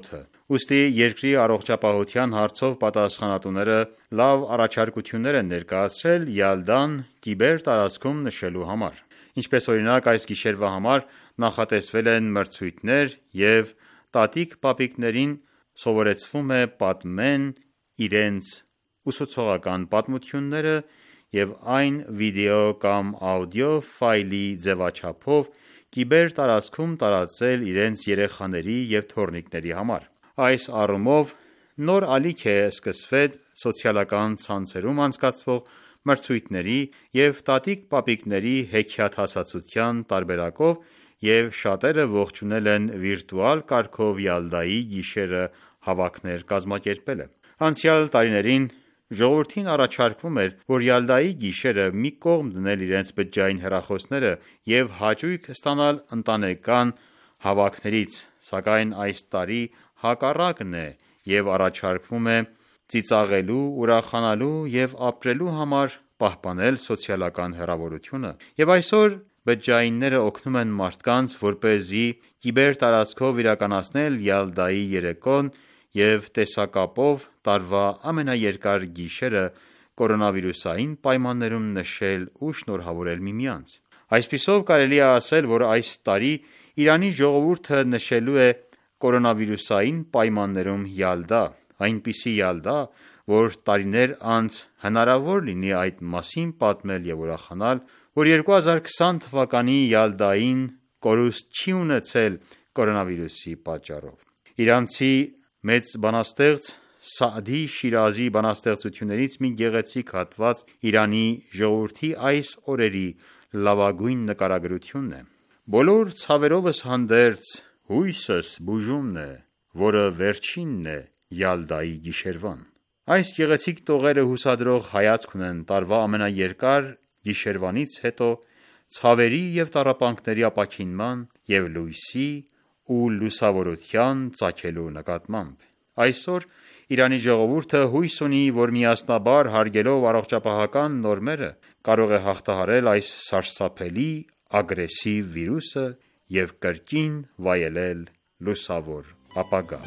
Ուստի երկրի առողջապահության հարցով պատասխանատուները լավ առաջարկություններ են ներկայացրել Յալդան կիբեր տարածքում նշելու համար։ Ինչպես օրինակ, այս գիշերվա համար նախատեսվել են մրցույթներ և տատիկ-պապիկներին սովորեցվում է պատմեն իրենց ուսուցողական պատմությունները և այն վիդեո կամ աուդիո ֆայլի ձևաչափով կիբեր տարածքում տարածել իրենց երեխաների և թոռնիկների համար։ Այս առումով նոր ալիք է սկսվել սոցիալական ցանցերում անցկացվող մրցույթների և տատիկ-պապիկների հեքիաթասացության տարբերակով և շատերը ողջունել են վիրտուալ կարգով Յալդայի գիշերը հավաքներ կազմակերպելը։ Անցյալ տարիներին ժողովրդին առաջարկվում էր, որ Յալդայի գիշերը մի կողմ դնել իրենց բջջային հեռախոսները և հաճույք ստանալ ընտանեկան հավաքներից, սակայն այս տարի հակառակն է և առաջարկվում է ծիծաղելու, ուրախանալու և ապրելու համար պահպանել սոցիալական հեռավորությունը։ Եվ այսօր բջջայինները օգնում են մարդկանց, որպեսզի կիբեր տարածքով իրականացնել Յալդայի երեկոն և տեսակապով տարվա ամենաերկար գիշերը կորոնավիրուսային պայմաններում նշել ու շնորհավորել միմյանց։ Այսպիսով կարելի է ասել, որ այս տարի Իրանի ժողովուրդը նշելու է կորոնավիրուսային պայմաններում Յալդա, այնպիսի Յալդա, որ տարիներ անց հնարավոր լինի այդ մասին պատմել և ուրախանալ, որ 2020 թվականի Յալդային կորուստ չի ունեցել կորոնավիրուսի պատճառով։ Իրանցի մեծ բանաստեղծ Սաադի Շիրազի բանաստեղծություններից մի գեղեցիկ հատված Իրանի ժողովրդի այս օրերի լավագույն նկարագրությունն է. «Բոլոր ցավերովս հանդերձ հույսս բուժումն է, որը վերջինն է Յալդայի գիշերվան»։ Այս գեղեցիկ տողերը հուսադրող հայացք ունեն տարվա ամենաերկար գիշերվանից հետո ցավերի և տառապանքների ապաքինման և լույսի ու լուսավորության ծագելու նկատմամբ։ Այսօր Իրանի ժողովուրդը հույս ունի, որ միասնաբար հարգելով առողջապահական նորմերը կարող է հաղթահարել այս սարսափելի ագրեսիվ վիրուսը և կրկին վայելել լուսավոր ապագա։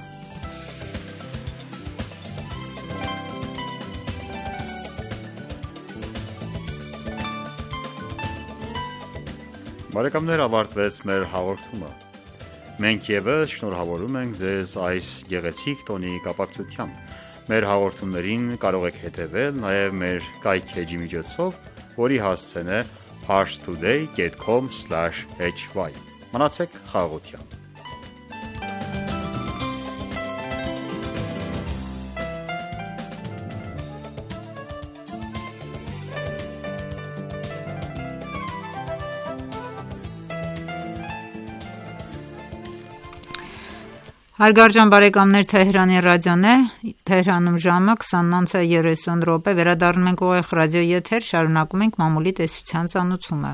Բարեկամներ, ավարտվեց մեր հաղորդումը։ Մենք ևս շնորհավորում ենք ձեզ այս գեղեցիկ տոնի կապակցությամբ։ Մեր հաղորդումներին կարող եք հետևել նաև մեր կայքէջի միջոցով, որի հասցեն է parstoday.com/hy։ Մնացեք խաղաղությամբ։ Հարգարժան բարեկամներ, Թեհրանի ռադիոն է, Թեհրանում ժամը 20:30, վերադառնում ենք ուղիղ ռադիո եթեր, շարունակում ենք մամուլի տեսության ծանուցումը։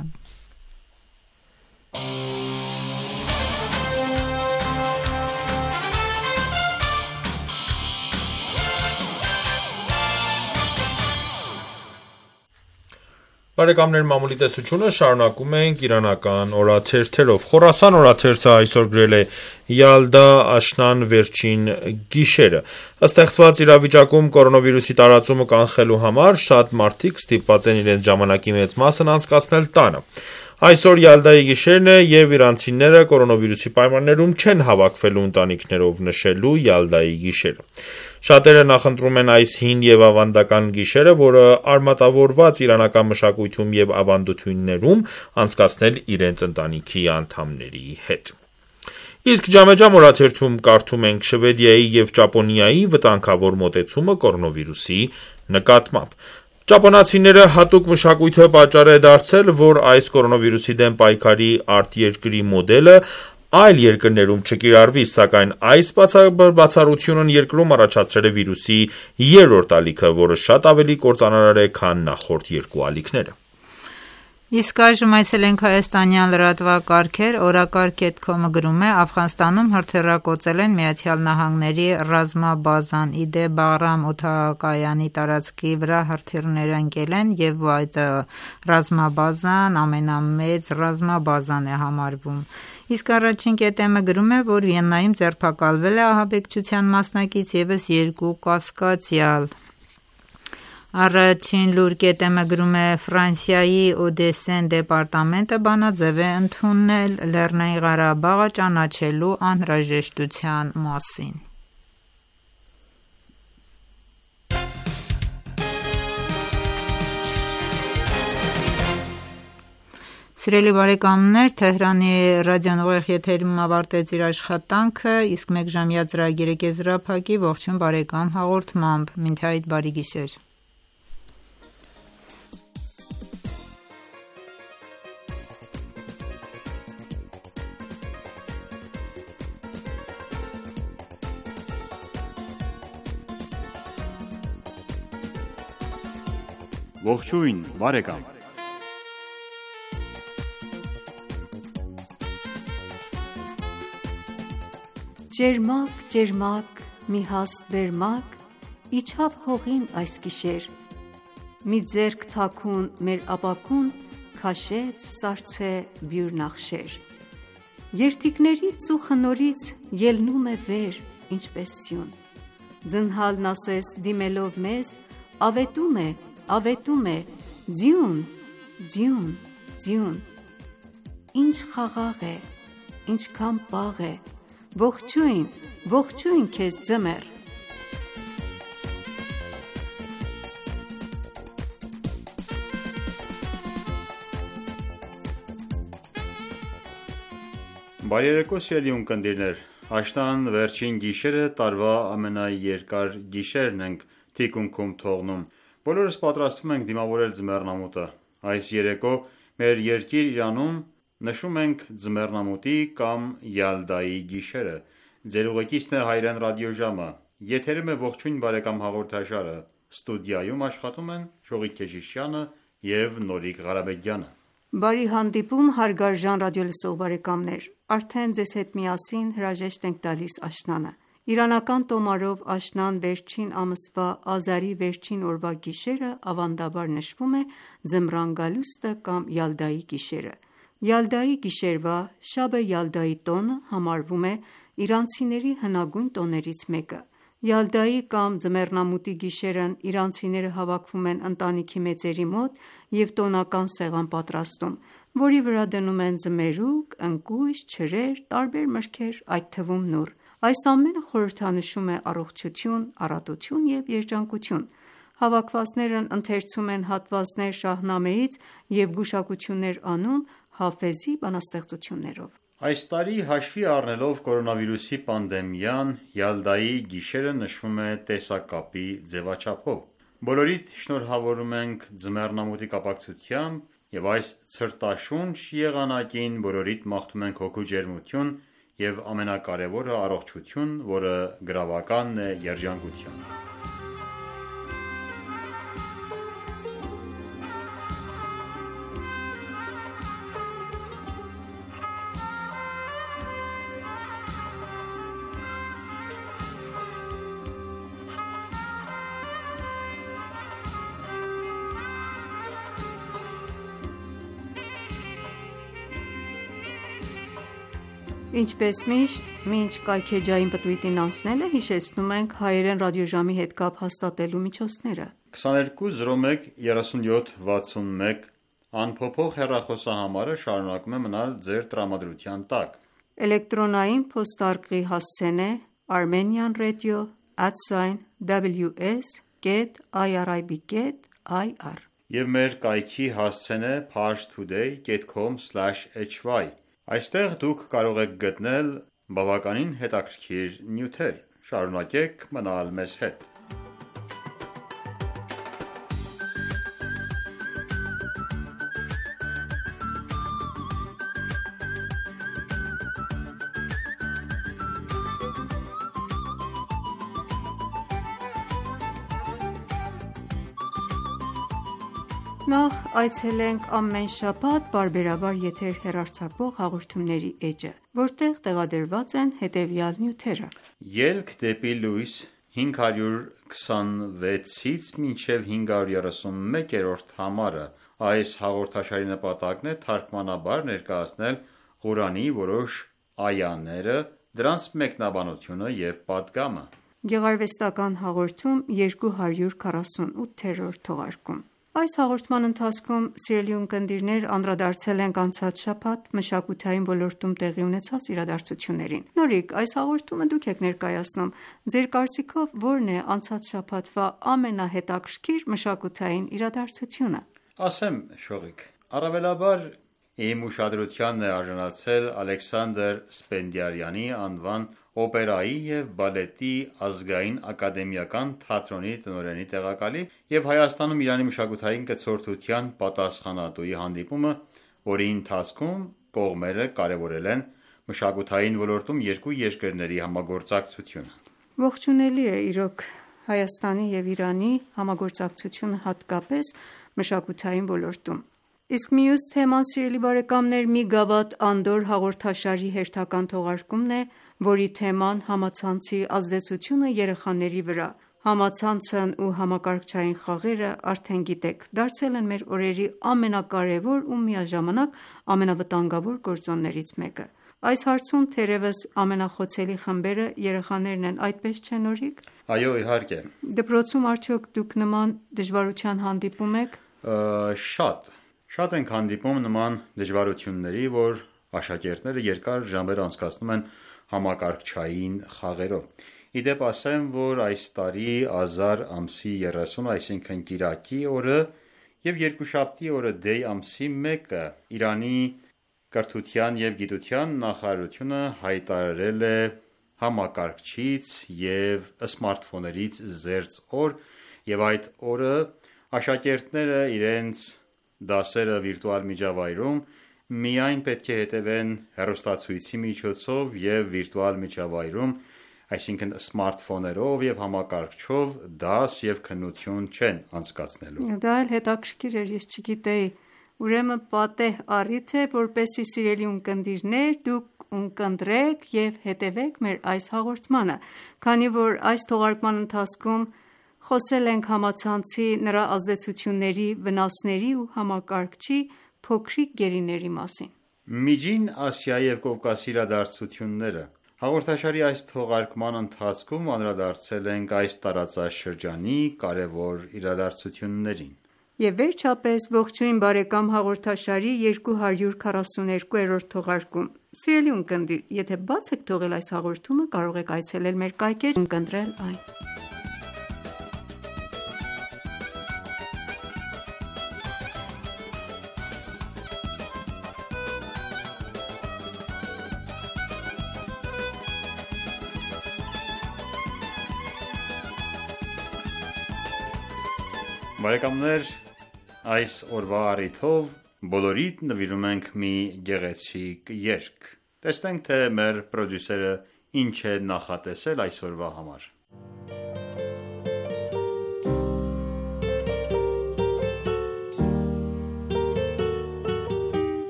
Բարեկամներ, մամուլի տեսությունը շարունակում ենք իրանական օրաթերթերով։ Խորասան օրաթերթը այսօր գրել է Յալդա աշնան վերջին գիշերը։ Ստեղծված իրավիճակում կորոնավիրուսի տարածումը կանխելու համար շատ մարդիկ ստիպված են իրենց ժամանակի մեծ մասն անցկացնել տանը։ Այսօր Յալդայի գիշերն է և իրանցիները կորոնավիրուսի պայմաններում չեն հավաքվելու ընտանիքներով նշելու Յալդայի գիշերը։ Շատերը նախընտրում են այս հին և ավանդական գիշերը, որը արմատավորված իրանական մշակույթում և ավանդություններում անցկացնել իրենց ընտանիքի անդամների հետ։ Իսկ ջամեջամ օրաթերթում կարդում ենք Շվեդիայի և Ճապոնիայի վտանգավոր մոտեցումը կորոնավիրուսի նկատմամբ։ Ճապոնացիները հատուկ մշակույթը պատճառ է դարձել, որ այս կորոնավիրուսի դեմ պայքարի արտերկրի մոդելը այլ երկրներում չկիրառվի, սակայն այս բացառությունն երկրում առաջացրել է վիրուսի երրորդ ալիքը, որը շատ ավելի կործանարար է, քան նախորդ երկու ալիքները։ Իսկ այժմ այցելենք հայաստանյան լրատվակարգեր, օրակարգ.com-ը գրում է Աֆղանստանում հրթիռակոծել են Միացյալ Նահանգների ռազմաբազան, իդե Բաղրամ օդակայանի տարածքի վրա հրթիռներ ընկել են եւ այդ ռազմաբազան ամենամեծ ռազմաբազան է համարվում։ Իսկ առաջին կետեմը գրում է, որ Վիեննայում ձերբակալվել է ահաբեկչության մասնակից եւս 2 կասկածյալ։ Առաջին լուր կետեմը գրում է Ֆրանսիայի Օդեսեն դեպարտամենտը բանաձև է ընդունել Լեռնային Ղարաբաղը ճանաչելու անհրաժեշտության մասին։ Սիրելի բարեկամներ, Թեհրանի ռադիոնուղեղ եթերում ավարտեց իր աշխատանքը, իսկ մեկժամյա ծրագիրը կեզրափակի ողջույն բարեկամ հաղորդմամբ։ Մինչ այդ բարի գիշեր։ Ողջույն բարեկամ։ Ջերմակ, ջերմակ, մի հաստ վերմակ, իջավ հողին այս գիշեր, մի ձեռք թաքուն մեր ապակուն, քաշեց սառցե բյուրնախշեր, երդիկներից ու խնորից ելնում է վեր, ինչպես սյուն, ձնհալն ասես դիմելով մեզ, ավետում է, ձյուն, ձյուն, ձյուն, ինչ խաղաղ է, ինչքան պաղ է, ողջույն, ողջույն քեզ ձմեռ։ Բարերեկո սիրելի ունկնդիրներ, աշնան վերջին գիշերը տարվա ամենաերկար գիշերն ենք թիկունքում թողնում։ Բոլորս պատրաստվում ենք դիմավորել ձմեռնամուտը։ Այս երեկո մեր երկիր Իրանում նշում ենք ձմեռնամուտի կամ Յալդայի գիշերը։ Ձեր ուղեկիցն է Հայրեն ռադիոժամը։ Եթերում է ողջույն բարեկամ հաղորդաշարը։ Ստուդիայում աշխատում են Շողիկ Քեչիշյանը եւ Նորիկ Ղարաբեգյանը։ Բարի հանդիպում հարգարժան ռադիոլսող բարեկամներ։ Արդեն ձեզ հետ միասին հրաժեշտ ենք տալիս աշնանը։ Իրանական տոմարով աշնան վերջին ամսվա ազարի վերջին օրվա գիշերը ավանդաբար նշվում է ձմռան գալուստը կամ Յալդայի գիշերը։ Յալդայի գիշերվա Շաբը Յալդայի տոնը համարվում է իրանցիների հնագույն տոներից մեկը։ Յալդայի կամ ձմեռնամուտի գիշերն իրանցիները հավաքվում են ընտանիքի մեծերի մոտ և տոնական սեղան պատրաստում, որի վրա դնում են ձմերուկ, ընկույզ, ջրեր, տարբեր մրգեր, այդ թվում նուռ։ Այս ամենը խորհրդանշում է առողջություն, առատություն և երջանկություն։ Հավաքվածներն ընթերցում են հատվածներ Շահնամեից և գուշակություններ անում Հաֆեզի բանաստեղծություններով։ Այս տարի հաշվի առնելով կորոնավիրուսի պանդեմիան, Յալդայի գիշերը նշվում է տեսակապի ձևաչափով։ Բոլորիդ շնորհավորում ենք ձմեռնամուտի կապակցությամբ և այս ցրտաշունչ եղանակին բոլորիդ մաղթում ենք հոգու ջերմություն և ամենակարևորը առողջություն, որը գրավականն է երջանկության։ Ինչպես միշտ, մինչ կայքեջային պտույտին անցնելը հիշեցնում ենք հայերեն ռադիոժամի հետ կապ հաստատելու միջոցները։ 2201 37 61 անփոփոխ հեռախոսահամարը շարունակում է մնալ ձեր տրամադրության տակ։ Էլեկտրոնային փոստարկղի հասցեն է armenianradio@ws.irib.ir Եվ մեր կայքի հասցեն է parstoday.com/hy Այստեղ դուք կարող եք գտնել բավականին հետաքրքիր նյութեր։ Շարունակեք մնալ մեզ հետ։ Նախ այցելենք ամեն շաբաթ պարբերաբար եթեր հեռարձակվող հաղորդումների էջը, որտեղ տեղադրված են հետևյալ նյութերը. Ելք դեպի լույս 526-ից մինչև 531-րդ համարը։ Այս հաղորդաշարի նպատակն է թարգմանաբար ներկայացնել Ղուրանի որոշ այաները, դրանց մեկնաբանությունը և պատգամը։ Գեղարվեստական հաղորդում 248-րդ թողարկում։ Այս հաղորդման ընթացքում, սիրելի ունկնդիրներ, անդրադարձել ենք անցած շաբաթ մշակութային ոլորտում տեղի ունեցած իրադարձություններին։ Նորիկ, այս հաղորդումը դուք եք ներկայացնում։ Ձեր կարծիքով ո՞րն է անցած շաբաթվա ամենահետաքրքիր մշակութային իրադարձությունը։ Ասեմ, Շողիկ, առավելաբար իմ ուշադրությանն է արժանացել Ալեքսանդր Սպենդիարյանի անվան օպերայի և բալետի ազգային ակադեմիական թատրոնի տնօրենի տեղակալի և Հայաստանում Իրանի մշակութային կցորդության պատասխանատուի հանդիպումը, որի ընթացքում կողմերը կարևորել են մշակութային ոլորտում երկու երկրների համագործակցությունը։ Ողջունելի է իրոք Հայաստանի և Իրանի համագործակցությունը հատկապես մշակութային ոլորտում։ Իսկ մյուս թեման, սիրելի բարեկամներ, մի գավաթ Անդոր հաղորդաշարի հերթական թողարկումն է, որի թեման համացանցի ազդեցությունը երեխաների վրա։ Համացանցն ու համակարգչային խաղերը, արդեն գիտեք, դարձել են մեր օրերի ամենակարևոր ու միաժամանակ ամենավտանգավոր գործոններից մեկը։ Այս հարցում թերևս ամենախոցելի խմբերը երեխաներն են, այդպես չէ՞ Նորիկ։ Այո, իհարկե։ Դպրոցում արդյոք դուք նման դժվարության հանդիպում եք։ Շատ ենք հանդիպում նման դժվարությունների, որ աշակերտները երկար ժամեր անցկացնում են համակարգչային խաղերով։ Ի դեպ ասեմ, որ այս տարի ազար ամսի 30, այսինքն կիրակի օրը և երկուշաբթի օրը դեյ ամսի 1-ը Իրանի կրթության և գիտության նախարարությունը հայտարարել է համակարգչից և սմարթֆոներից զերծ օր, և այդ օրը աշակերտները իրենց դասերը վիրտուալ միջավայրում միայն պետք է հետևեն հեռուստացույցի միջոցով և վիրտուալ միջավայրում, այսինքն սմարթֆոներով և համակարգչով դաս և քննություն չեն անցկացնելու։ Դա էլ հետաքրքիր էր, ես չգիտեի։ Ուրեմն պատեհ առիթ է, որպեսզի սիրելի ունկնդիրներ, դուք ունկնդրեք և հետևեք մեր այս հաղորդմանը, քանի որ այս թողարկման ընթացքում խոսել ենք համացանցի, նրա ազդեցությունների, վնասների ու համակարգչի փոքրիկ գերիների մասին։ Միջին Ասիայի և Կովկասի իրադարձությունները։ Հաղորդաշարի այս թողարկման ընթացքում անդրադարձել ենք այս տարածաշրջանի կարևոր իրադարձություններին։ Եվ վերջապես, ողջույն բարեկամ հաղորդաշարի 242-րդ թողարկում։ Սիրելի ունկնդիր, եթե բաց եք թողել այս հաղորդումը, կարող եք այցելել մեր կայքէջը և ունկնդրել այն։ Բարեկամներ, այս օրվա առիթով բոլորիդ նվիրում ենք մի գեղեցիկ երգ։ Տեսնենք, թե մեր պրոդյուսերը ինչ է նախատեսել այս օրվա համար։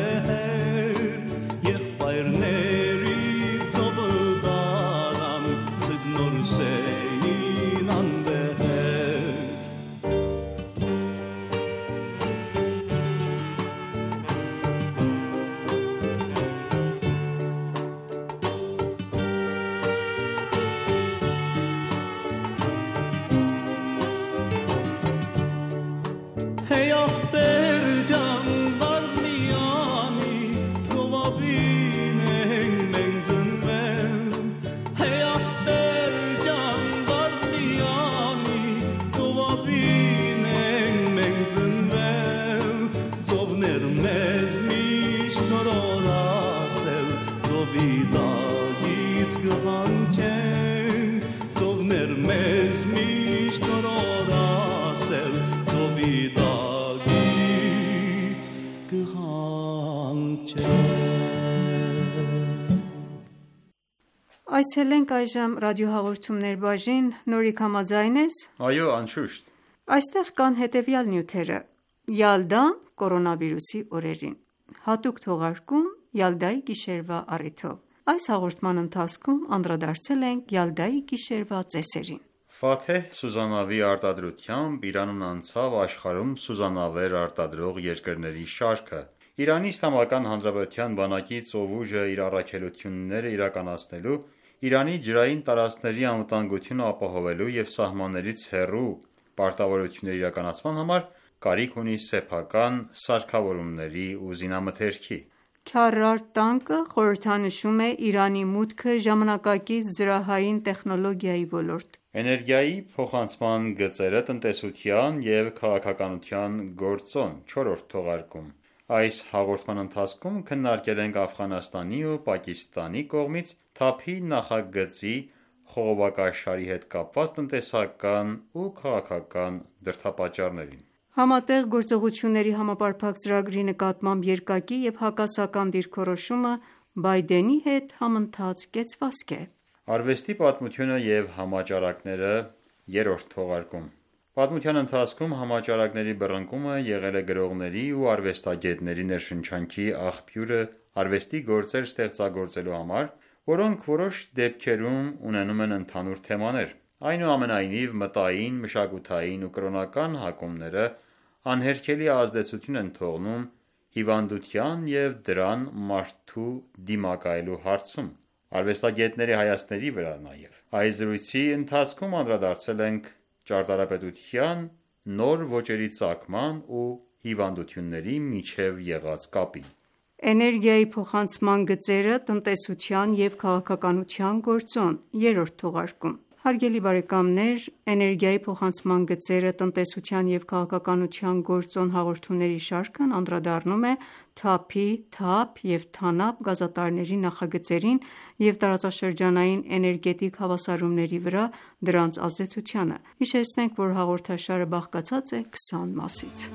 Այցելենք այժմ ռադիոհաղորդումներ բաժին, Նորիկ համաձայն ես։ Այո, անշուշտ։ Այստեղ կան հետևյալ նյութերը. Յալդան կորոնավիրուսի օրերին, հատուկ թողարկում Յալդայի գիշերվա առիթով։ Այս հաղորդման ընթացքում անդրադարձել ենք Յալդայի գիշերվա ծեսերին։ Ֆաթեհ Սուզանավի արտադրությամբ Իրանն անցավ աշխարհում սուզանավեր արտադրող երկրների շարքը։ Իրանի Իսլամական Հանրապետության բանակի ծովուժը իր առաքելությունները իրականացնելու, Իրանի ջրային տարածքների անվտանգությունը ապահովելու և սահմաններից հեռու պարտավորությունների իրականացման համար կարիք ունի սեփական սարքավորումների ու զինամթերքի։ Քարար տանկը խորհրդանշում է Իրանի մուտքը ժամանակակից զրահային տեխնոլոգիայի ոլորտ։ Էներգիայի փոխանցման գծերը տնտեսության և քաղաքականության գործոն 4-րդ թողարկում։ Այս հաղորդման ընթացքում քննարկել ենք Աֆղանստանի ու Պակիստանի կողմից ԹԱՓ-ի նախագծի խողովակաշարի հետ կապված տնտեսական ու քաղաքական դրդապատճառներին։ Համատեղ գործողությունների համապարփակ ծրագրի նկատմամբ երկակի և հակասական դիրքորոշումը Բայդենի հետ համընթաց կեցվածք է։ Արվեստի պատմությունը և համաճարակները 3-րդ թողարկում։ Պատմության ընթացքում համաճարակների բռնկումը եղել է գրողների ու արվեստագետների ներշնչանքի աղբյուրը արվեստի գործեր ստեղծագործելու համար, որոնք որոշ դեպքերում ունենում են ընդհանուր թեմաներ։ Այնուամենայնիվ, մտային, մշակութային ու կրոնական հակումները անհերքելի ազդեցություն են թողնում հիվանդության և դրան մարդու դիմակայելու հարցում, արվեստագետների հայացքների վրա նաև։ Այս զրույցի ընթացքում անդրադարձել ենք ճարտարապետության նոր ոճերի ծագման ու հիվանդությունների միջև եղած կապին։ Էներգիայի փոխանցման գծերը տնտեսության և քաղաքականության գործոն 3-րդ թողարկում։ Հարգելի բարեկամներ, էներգիայի փոխանցման գծերը տնտեսության և քաղաքականության գործոն հաղորդումների շարքն անդրադառնում է ԹԱՓ-ի, ԹԱՊ և ԹԱՆԱՊ գազատարների նախագծերին և տարածաշրջանային էներգետիկ հավասարումների վրա դրանց ազդեցությանը։ Հիշեցնենք, որ հաղորդաշարը բաղկացած է 20 մասից։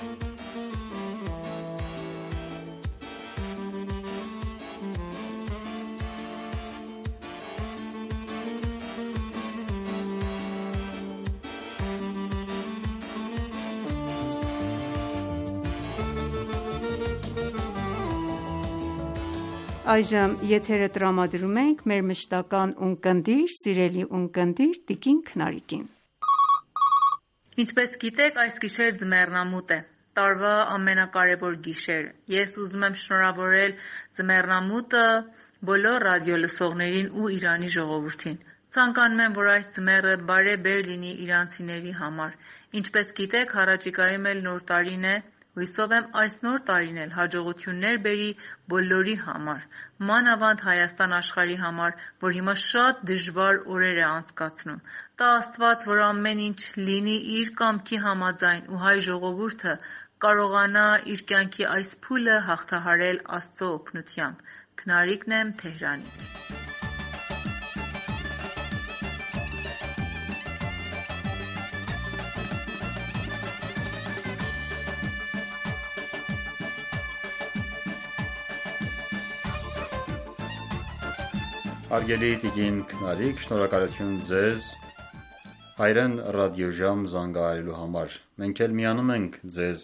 Այժմ եթերը տրամադրում ենք մեր մշտական ունկնդիր, սիրելի ունկնդիր տիկին Քնարիկին։ Ինչպես գիտեք, այս գիշեր ձմեռնամուտ է, տարվա ամենակարևոր գիշերը։ Ես ուզում եմ շնորհավորել ձմեռնամուտը բոլոր ռադիո լսողներին ու Իրանի ժողովրդին։ Ցանկանում եմ, որ այս ձմեռը բարեբեր լինի իրանցիների համար։ Ինչպես գիտեք, հառաջիկայում էլ նոր տարին է։ Հույսով եմ այս նոր տարին էլ հաջողություններ բերի բոլորի համար, մանավանդ Հայաստան աշխարհի համար, որ հիմա շատ դժվար օրեր է անցկացնում։ Տա Աստված, որ ամեն ինչ լինի իր կամքի համաձայն ու հայ ժողովուրդը կարողանա իր կյանքի այս փուլը հաղթահարել Աստծո օգնությամբ։ Քնարիկն եմ Թեհրանից։ Հարգելի տիկին Քնարիկ, շնորհակալություն ձեզ Հայրեն ռադիոժամ զանգահարելու համար։ Մենք էլ միանում ենք ձեզ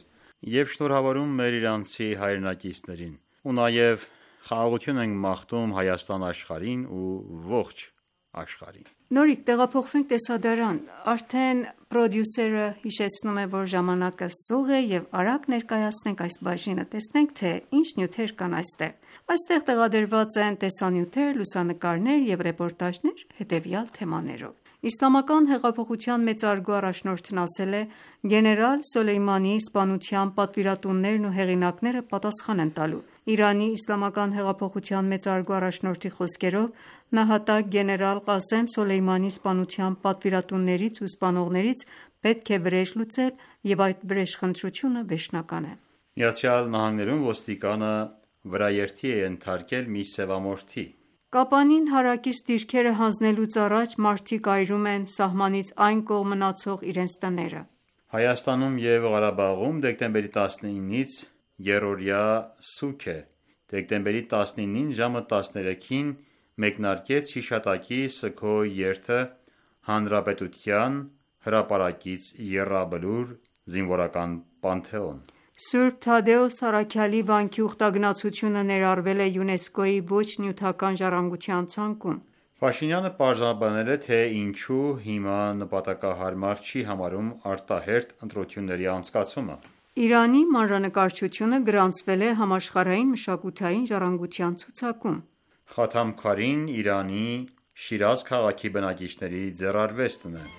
և շնորհավորում մեր իրանցի հայրենակիցներին ու նաև խաղաղություն ենք մաղթում Հայաստան աշխարհին ու ողջ աշխարհին։ Նորիկ, տեղափոխվենք տեսադարան։ Արդեն պրոդյուսերը հիշեցնում է, որ ժամանակը սուղ է և արագ ներկայացնենք այս բաժինը, տեսնենք, թե ինչ նյութեր կան այստեղ։ Այստեղ տեղադրված են տեսանյութեր, լուսանկարներ և ռեպորտաժներ հետևյալ թեմաներով։ Իսլամական հեղափոխության մեծարգո առաջնորդն ասել է. «Գեներալ Սոլեյմանիի սպանության պատվիրատուներն ու հեղինակները պատասխան են տալու»։ Իրանի իսլամական հեղափոխության մեծարգո առաջնորդի խոսքերով, նահատակ գեներալ Ղասեմ Սոլեյմանիի սպանության պատվիրատուներից ու սպանողներից պետք է վրեժ լուծել և այդ վրեժխնդրությունը վերջնական է։ ԱՄՆ-ում ոստիկանը վրաերթի է ենթարկել մի սևամորթի։ Կապանին հարակից դիրքերը հանձնելուց առաջ մարդիկ այրում են սահմանից այն կողմ մնացող իրենց տները։ Հայաստանում և Ղարաբաղում դեկտեմբերի 19-ից եռօրյա սուգ է։ Դեկտեմբերի 19-ին ժամը 13-ին մեկնարկեց հիշատակի սգո երթը Հանրապետության հրապարակից Եռաբլուր զինվորական պանթեոն։ Սուրբ Թադեուս Առաքյալի վանքի ուխտագնացությունը ներառվել է ՅՈՒՆԵՍԿՕ-ի ոչ նյութական ժառանգության ցանկում։ Փաշինյանը պարզաբանել է, թե ինչու հիմա նպատակահարմար չի համարում արտահերթ ընտրությունների անցկացումը։ Իրանի մանրանկարչությունը գրանցվել է համաշխարհային մշակութային ժառանգության ցուցակում։ Խաթամքարին Իրանի Շիրազ քաղաքի բնակիչների ձեռարվեստն է։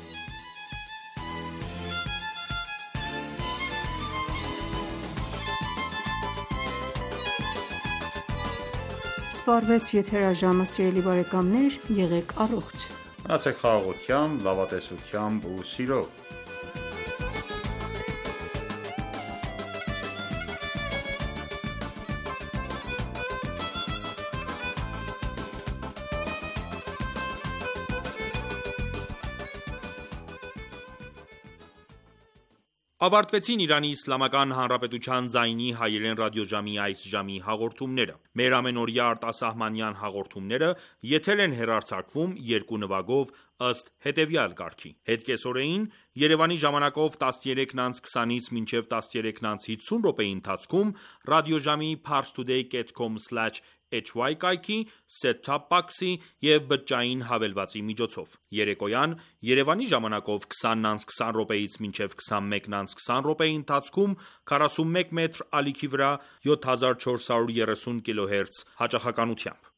Սպառվեց եթերաժամը, սիրելի բարեկամներ, եղեք առողջ։ Մնացեք խաղաղությամբ, լավատեսությամբ ու սիրով։ Ավարտվեցին Իրանի Իսլամական Հանրապետության ձայնի հայերեն ռադիոժամի այս ժամի հաղորդումները։ Մեր ամենօրյա արտասահմանյան հաղորդումները եթեր են հեռարձակվում երկու նվագով ըստ հետևյալ կարգի։ Հետկեսօրեին Երևանի ժամանակով 13:20-ից մինչև 13:50 րոպեի ընթացքում ռադիոժամի parstoday.com/hy կայքի set-top box-ի և բջջային հավելվածի միջոցով։ Երեկոյան Երևանի ժամանակով 20:20 րոպեից մինչև 21:20 րոպեի ընթացքում 41 մետր ալիքի վրա 7430 կՀz հաճախականությամբ։